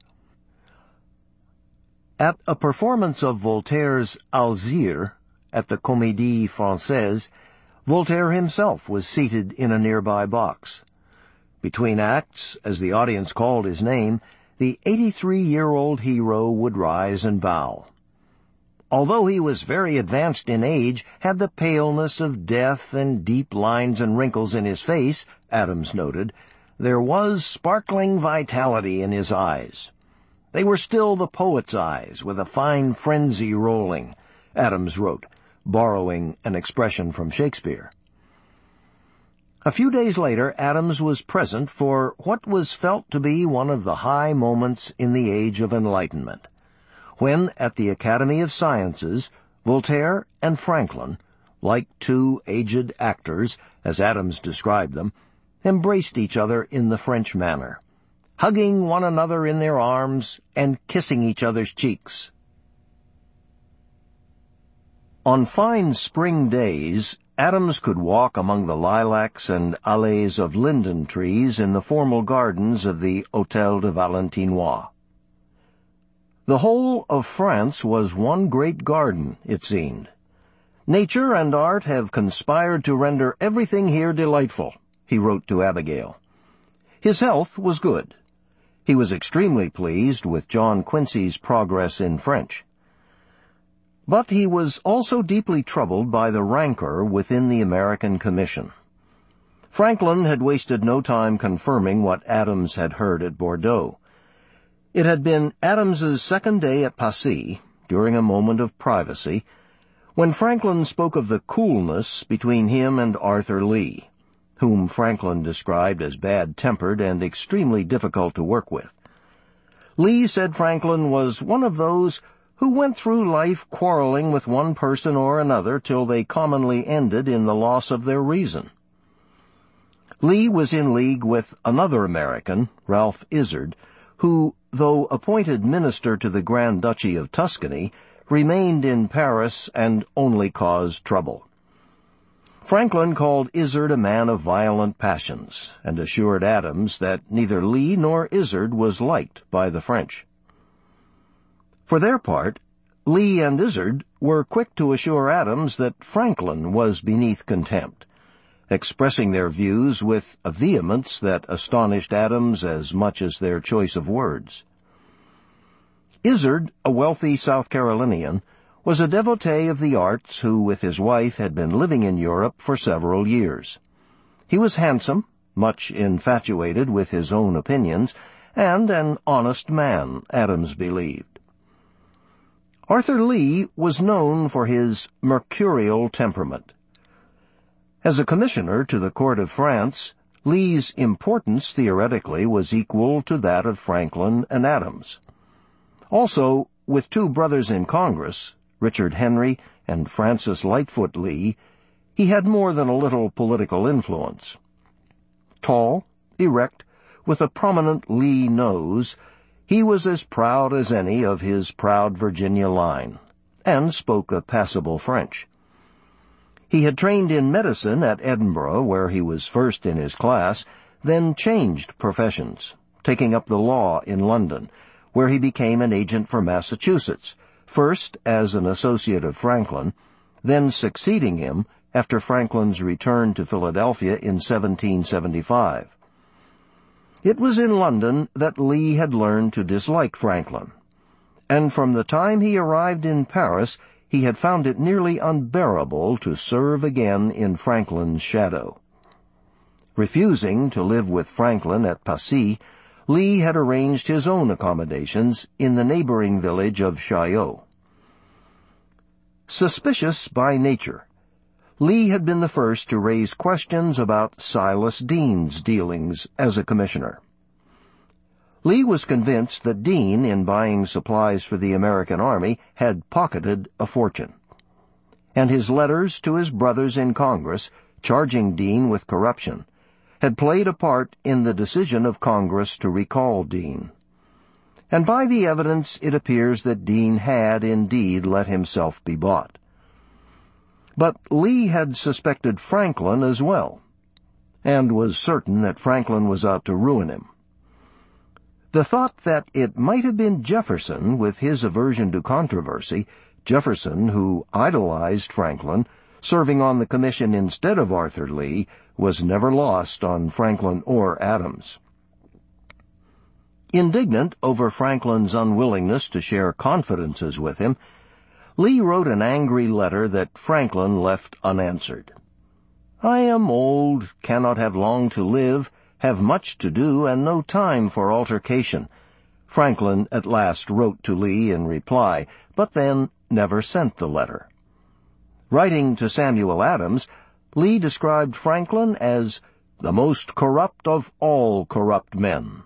A: At a performance of Voltaire's Alzire at the Comédie Française, Voltaire himself was seated in a nearby box. Between acts, as the audience called his name, the eighty-three-year-old hero would rise and bow. Although he was very advanced in age, had the paleness of death and deep lines and wrinkles in his face, Adams noted, there was sparkling vitality in his eyes. They were still the poet's eyes, with a fine frenzy rolling, Adams wrote, borrowing an expression from Shakespeare. A few days later, Adams was present for what was felt to be one of the high moments in the Age of Enlightenment, when, at the Academy of Sciences, Voltaire and Franklin, like two aged actors, as Adams described them, embraced each other in the French manner, hugging one another in their arms and kissing each other's cheeks. On fine spring days, Adams could walk among the lilacs and allées of linden trees in the formal gardens of the Hôtel de Valentinois. The whole of France was one great garden, it seemed. Nature and art have conspired to render everything here delightful, he wrote to Abigail. His health was good. He was extremely pleased with John Quincy's progress in French. But he was also deeply troubled by the rancor within the American Commission. Franklin had wasted no time confirming what Adams had heard at Bordeaux. It had been Adams's second day at Passy, during a moment of privacy, when Franklin spoke of the coolness between him and Arthur Lee, whom Franklin described as bad-tempered and extremely difficult to work with. Lee said Franklin was one of those who went through life quarreling with one person or another till they commonly ended in the loss of their reason. Lee was in league with another American, Ralph Izard, who, though appointed minister to the Grand Duchy of Tuscany, remained in Paris and only caused trouble. Franklin called Izard a man of violent passions, and assured Adams that neither Lee nor Izard was liked by the French. For their part, Lee and Izard were quick to assure Adams that Franklin was beneath contempt, expressing their views with a vehemence that astonished Adams as much as their choice of words. Izard, a wealthy South Carolinian, was a devotee of the arts who, with his wife, had been living in Europe for several years. He was handsome, much infatuated with his own opinions, and an honest man, Adams believed. Arthur Lee was known for his mercurial temperament. As a commissioner to the court of France, Lee's importance theoretically was equal to that of Franklin and Adams. Also, with two brothers in Congress, Richard Henry and Francis Lightfoot Lee, he had more than a little political influence. Tall, erect, with a prominent Lee nose, he was as proud as any of his proud Virginia line, and spoke a passable French. He had trained in medicine at Edinburgh, where he was first in his class, then changed professions, taking up the law in London, where he became an agent for Massachusetts, first as an associate of Franklin, then succeeding him after Franklin's return to Philadelphia in seventeen seventy-five. It was in London that Lee had learned to dislike Franklin, and from the time he arrived in Paris, he had found it nearly unbearable to serve again in Franklin's shadow. Refusing to live with Franklin at Passy, Lee had arranged his own accommodations in the neighboring village of Chaillot. Suspicious by nature, Lee had been the first to raise questions about Silas Deane's dealings as a commissioner. Lee was convinced that Deane, in buying supplies for the American army, had pocketed a fortune. And his letters to his brothers in Congress, charging Deane with corruption, had played a part in the decision of Congress to recall Deane. And by the evidence it appears that Deane had indeed let himself be bought. But Lee had suspected Franklin as well, and was certain that Franklin was out to ruin him. The thought that it might have been Jefferson, with his aversion to controversy, Jefferson, who idolized Franklin, serving on the commission instead of Arthur Lee, was never lost on Franklin or Adams. Indignant over Franklin's unwillingness to share confidences with him, Lee wrote an angry letter that Franklin left unanswered. "I am old, cannot have long to live, have much to do, and no time for altercation," Franklin at last wrote to Lee in reply, but then never sent the letter. Writing to Samuel Adams, Lee described Franklin as the most corrupt of all corrupt men.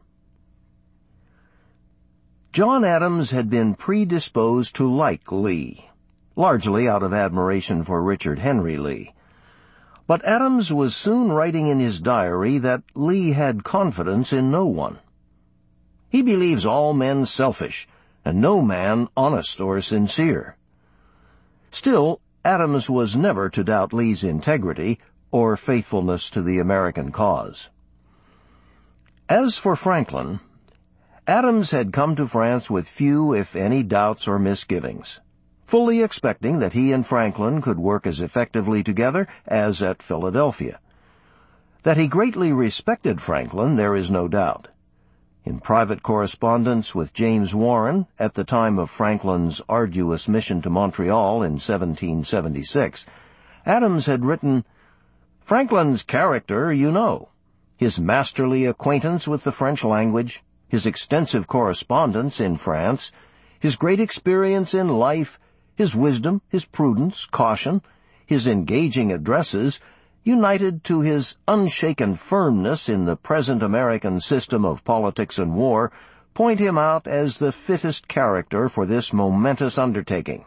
A: John Adams had been predisposed to like Lee, largely out of admiration for Richard Henry Lee. But Adams was soon writing in his diary that Lee had confidence in no one. "He believes all men selfish, and no man honest or sincere." Still, Adams was never to doubt Lee's integrity or faithfulness to the American cause. As for Franklin, Adams had come to France with few, if any, doubts or misgivings, fully expecting that he and Franklin could work as effectively together as at Philadelphia. That he greatly respected Franklin, there is no doubt. In private correspondence with James Warren at the time of Franklin's arduous mission to Montreal in seventeen seventy-six, Adams had written, "Franklin's character you know, his masterly acquaintance with the French language, his extensive correspondence in France, his great experience in life, his wisdom, his prudence, caution, his engaging addresses, united to his unshaken firmness in the present American system of politics and war, point him out as the fittest character for this momentous undertaking."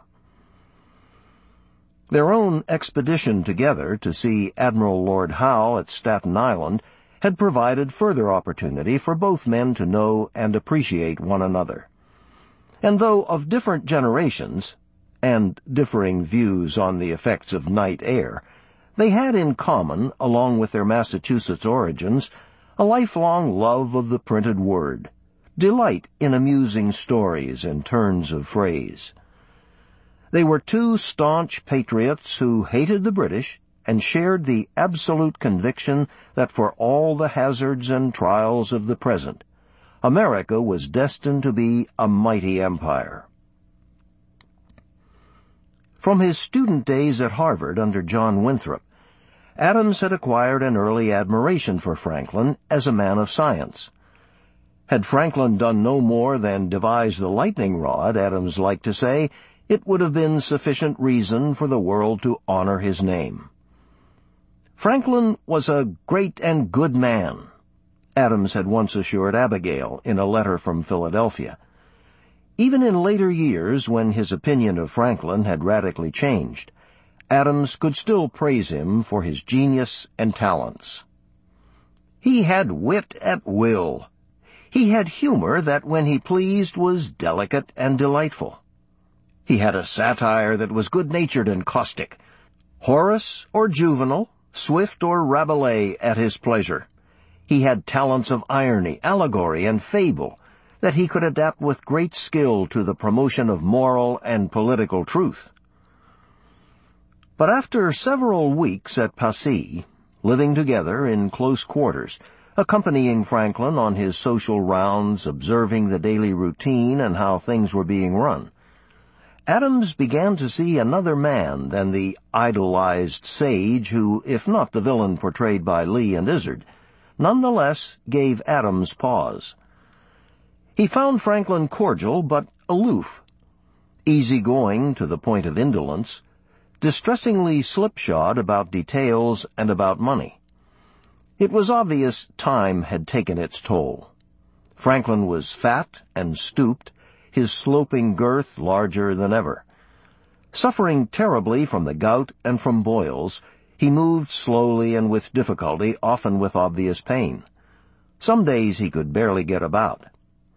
A: Their own expedition together to see Admiral Lord Howe at Staten Island had provided further opportunity for both men to know and appreciate one another. And though of different generations, and differing views on the effects of night air, they had in common, along with their Massachusetts origins, a lifelong love of the printed word, delight in amusing stories and turns of phrase. They were two staunch patriots who hated the British and shared the absolute conviction that for all the hazards and trials of the present, America was destined to be a mighty empire. From his student days at Harvard under John Winthrop, Adams had acquired an early admiration for Franklin as a man of science. Had Franklin done no more than devise the lightning rod, Adams liked to say, it would have been sufficient reason for the world to honor his name. Franklin was a great and good man, Adams had once assured Abigail in a letter from Philadelphia. Even in later years, when his opinion of Franklin had radically changed, Adams could still praise him for his genius and talents. He had wit at will. He had humor that, when he pleased, was delicate and delightful. He had a satire that was good-natured and caustic. Horace or Juvenal, Swift or Rabelais at his pleasure. He had talents of irony, allegory, and fable that he could adapt with great skill to the promotion of moral and political truth. But after several weeks at Passy, living together in close quarters, accompanying Franklin on his social rounds, observing the daily routine and how things were being run, Adams began to see another man than the idolized sage who, if not the villain portrayed by Lee and Izard, nonetheless gave Adams pause. He found Franklin cordial but aloof, easygoing to the point of indolence, distressingly slipshod about details and about money. It was obvious time had taken its toll. Franklin was fat and stooped, his sloping girth larger than ever. Suffering terribly from the gout and from boils, he moved slowly and with difficulty, often with obvious pain. Some days he could barely get about.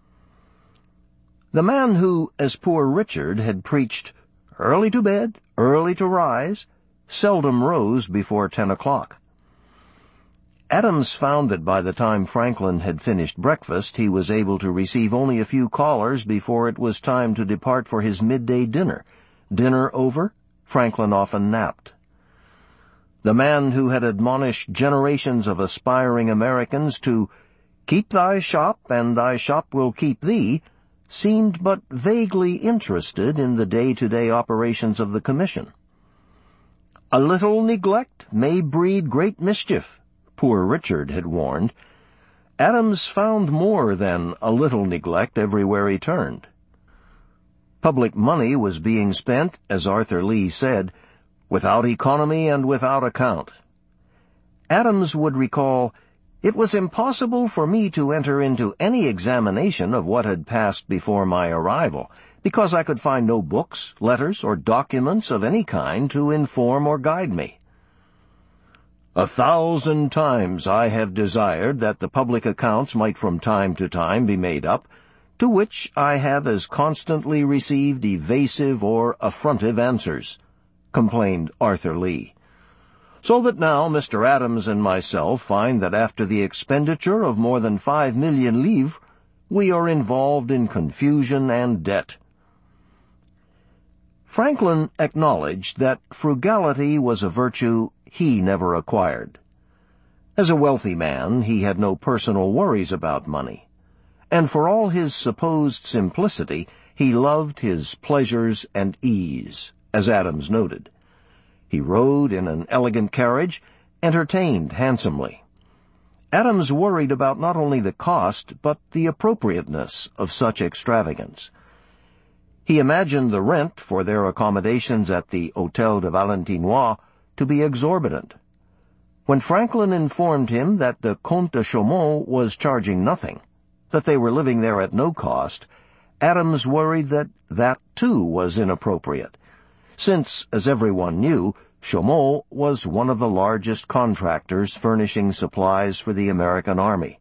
A: The man who, as Poor Richard, had preached, "Early to bed, early to rise," seldom rose before ten o'clock. Adams found that by the time Franklin had finished breakfast, he was able to receive only a few callers before it was time to depart for his midday dinner. Dinner over, Franklin often napped. The man who had admonished generations of aspiring Americans to "keep thy shop, and thy shop will keep thee," seemed but vaguely interested in the day-to-day operations of the Commission. "A little neglect may breed great mischief," Poor Richard had warned. Adams found more than a little neglect everywhere he turned. Public money was being spent, as Arthur Lee said, without economy and without account. Adams would recall, "It was impossible for me to enter into any examination of what had passed before my arrival, because I could find no books, letters, or documents of any kind to inform or guide me. A thousand times I have desired that the public accounts might from time to time be made up, to which I have as constantly received evasive or affrontive answers," complained Arthur Lee. "So that now Mister Adams and myself find that after the expenditure of more than five million livres, we are involved in confusion and debt." Franklin acknowledged that frugality was a virtue he never acquired. As a wealthy man, he had no personal worries about money, and for all his supposed simplicity, he loved his pleasures and ease, as Adams noted. He rode in an elegant carriage, entertained handsomely. Adams worried about not only the cost, but the appropriateness of such extravagance. He imagined the rent for their accommodations at the Hôtel de Valentinois to be exorbitant. When Franklin informed him that the Comte de Chaumont was charging nothing, that they were living there at no cost, Adams worried that that too was inappropriate, since, as everyone knew, Chaumont was one of the largest contractors furnishing supplies for the American Army.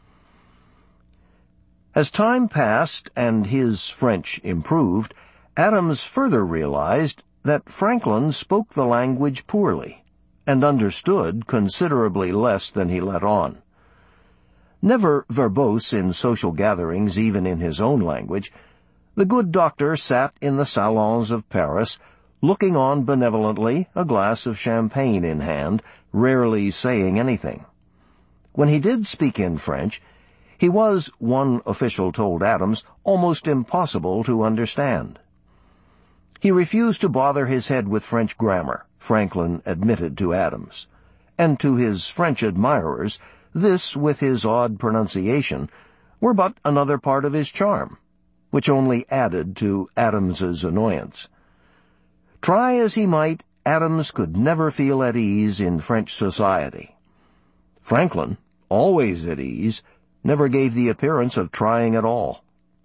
A: As time passed and his French improved, Adams further realized that Franklin spoke the language poorly and understood considerably less than he let on. Never verbose in social gatherings, even in his own language, the good doctor sat in the salons of Paris, looking on benevolently, a glass of champagne in hand, rarely saying anything. When he did speak in French, he was, one official told Adams, almost impossible to understand. He refused to bother his head with French grammar, Franklin admitted to Adams, and to his French admirers, this, with his odd pronunciation, were but another part of his charm, which only added to Adams's annoyance. Try as he might, Adams could never feel at ease in French society. Franklin, always at ease, never gave the appearance of trying at all.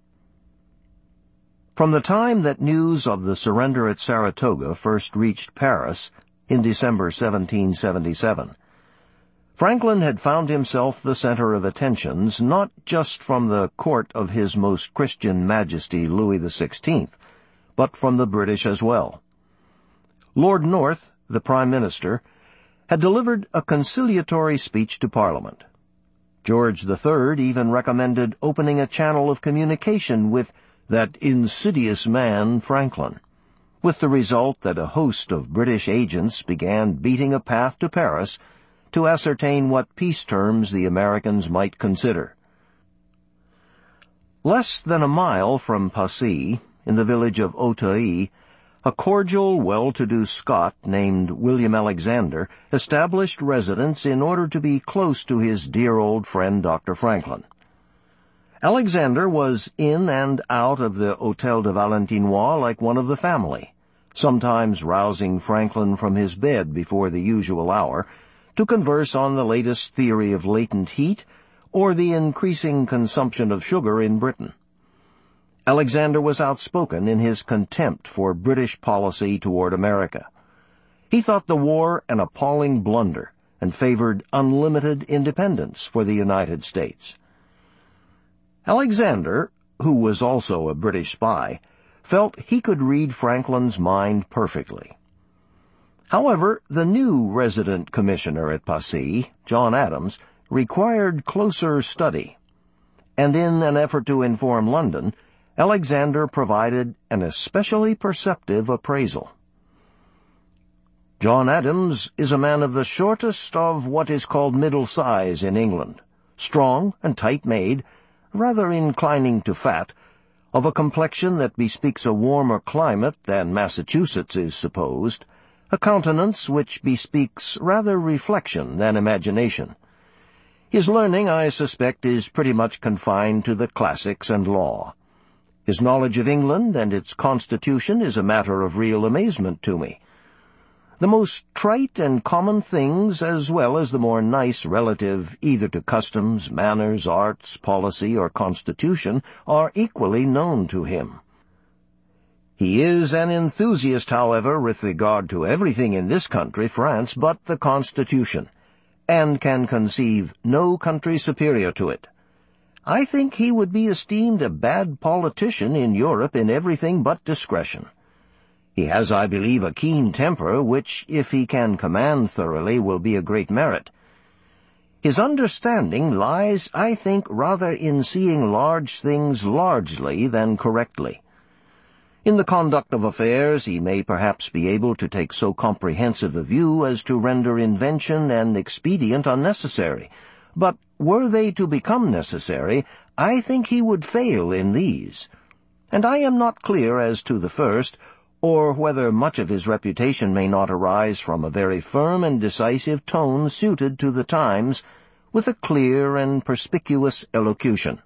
A: From the time that news of the surrender at Saratoga first reached Paris, in December seventeen seventy-seven, Franklin had found himself the center of attentions not just from the court of His Most Christian Majesty Louis the Sixteenth, but from the British as well. Lord North, the Prime Minister, had delivered a conciliatory speech to Parliament. George the Third even recommended opening a channel of communication with that insidious man, Franklin, with the result that a host of British agents began beating a path to Paris to ascertain what peace terms the Americans might consider. Less than a mile from Passy, in the village of Auteuil, a cordial, well-to-do Scot named William Alexander established residence in order to be close to his dear old friend Doctor Franklin. Alexander was in and out of the Hôtel de Valentinois like one of the family, sometimes rousing Franklin from his bed before the usual hour to converse on the latest theory of latent heat or the increasing consumption of sugar in Britain. Alexander was outspoken in his contempt for British policy toward America. He thought the war an appalling blunder and favored unlimited independence for the United States. Alexander, who was also a British spy, felt he could read Franklin's mind perfectly. However, the new resident commissioner at Passy, John Adams, required closer study, and in an effort to inform London, Alexander provided an especially perceptive appraisal. John Adams is a man of the shortest of what is called middle size in England, strong and tight-made, rather inclining to fat, of a complexion that bespeaks a warmer climate than Massachusetts is supposed, a countenance which bespeaks rather reflection than imagination. His learning, I suspect, is pretty much confined to the classics and law. His knowledge of England and its constitution is a matter of real amazement to me. The most trite and common things, as well as the more nice relative either to customs, manners, arts, policy, or constitution, are equally known to him. He is an enthusiast, however, with regard to everything in this country, France, but the Constitution, and can conceive no country superior to it. I think he would be esteemed a bad politician in Europe in everything but discretion. He has, I believe, a keen temper, which, if he can command thoroughly, will be a great merit. His understanding lies, I think, rather in seeing large things largely than correctly. In the conduct of affairs, he may perhaps be able to take so comprehensive a view as to render invention and expedient unnecessary, but were they to become necessary, I think he would fail in these. And I am not clear as to the first, or whether much of his reputation may not arise from a very firm and decisive tone suited to the times, with a clear and perspicuous elocution.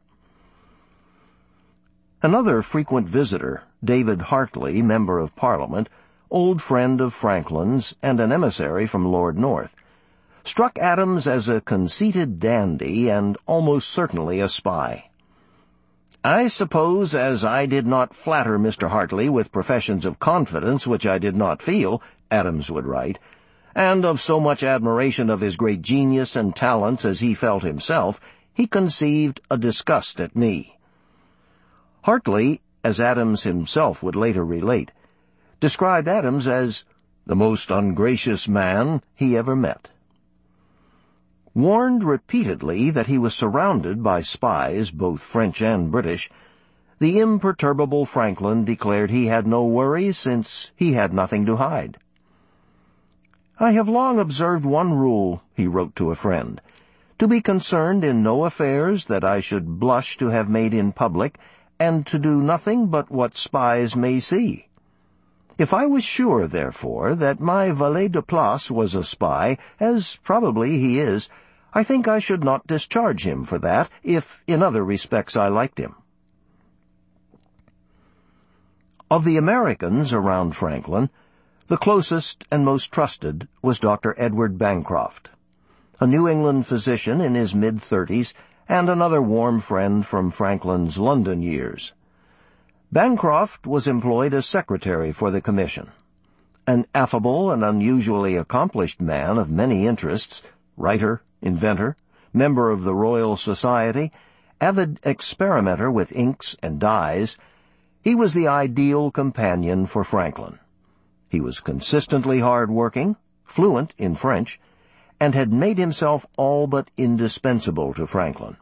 A: Another frequent visitor, David Hartley, Member of Parliament, old friend of Franklin's and an emissary from Lord North, struck Adams as a conceited dandy and almost certainly a spy. I suppose, as I did not flatter Mister Hartley with professions of confidence which I did not feel, Adams would write, and of so much admiration of his great genius and talents as he felt himself, he conceived a disgust at me. Hartley, as Adams himself would later relate, described Adams as the most ungracious man he ever met. Warned repeatedly that he was surrounded by spies, both French and British, the imperturbable Franklin declared he had no worries since he had nothing to hide. "I have long observed one rule," he wrote to a friend, "to be concerned in no affairs that I should blush to have made in public, and to do nothing but what spies may see. If I was sure, therefore, that my valet de place was a spy, as probably he is, I think I should not discharge him for that, if in other respects I liked him." Of the Americans around Franklin, the closest and most trusted was Doctor Edward Bancroft, a New England physician in his mid-thirties and another warm friend from Franklin's London years. Bancroft was employed as secretary for the commission. An affable and unusually accomplished man of many interests, writer, inventor, member of the Royal Society, avid experimenter with inks and dyes, he was the ideal companion for Franklin. He was consistently hard-working, fluent in French, and had made himself all but indispensable to Franklin.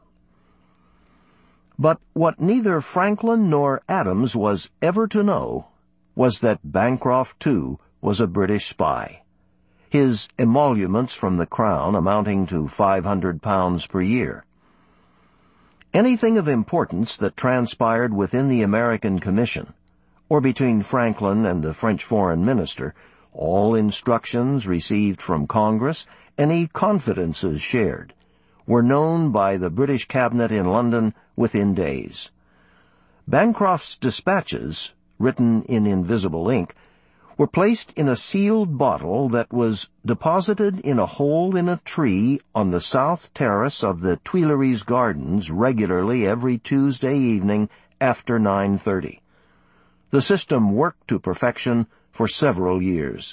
A: But what neither Franklin nor Adams was ever to know was that Bancroft, too, was a British spy, his emoluments from the Crown amounting to five hundred pounds per year. Anything of importance that transpired within the American Commission, or between Franklin and the French foreign minister, all instructions received from Congress, any confidences shared, were known by the British cabinet in London within days. Bancroft's dispatches, written in invisible ink, were placed in a sealed bottle that was deposited in a hole in a tree on the south terrace of the Tuileries Gardens regularly every Tuesday evening after nine thirty. The system worked to perfection for several years.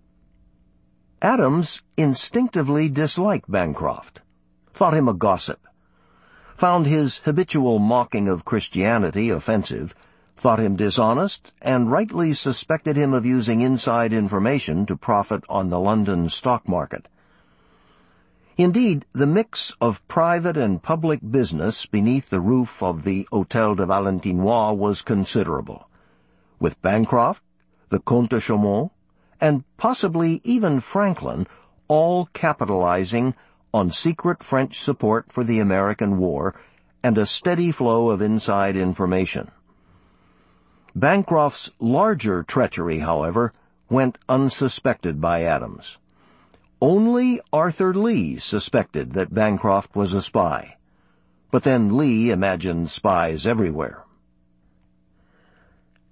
A: Adams instinctively disliked Bancroft, thought him a gossip, found his habitual mocking of Christianity offensive, thought him dishonest, and rightly suspected him of using inside information to profit on the London stock market. Indeed, the mix of private and public business beneath the roof of the Hôtel de Valentinois was considerable, with Bancroft, the Comte de Chaumont, and possibly even Franklin all capitalizing on secret French support for the American war and a steady flow of inside information. Bancroft's larger treachery, however, went unsuspected by Adams. Only Arthur Lee suspected that Bancroft was a spy, but then Lee imagined spies everywhere.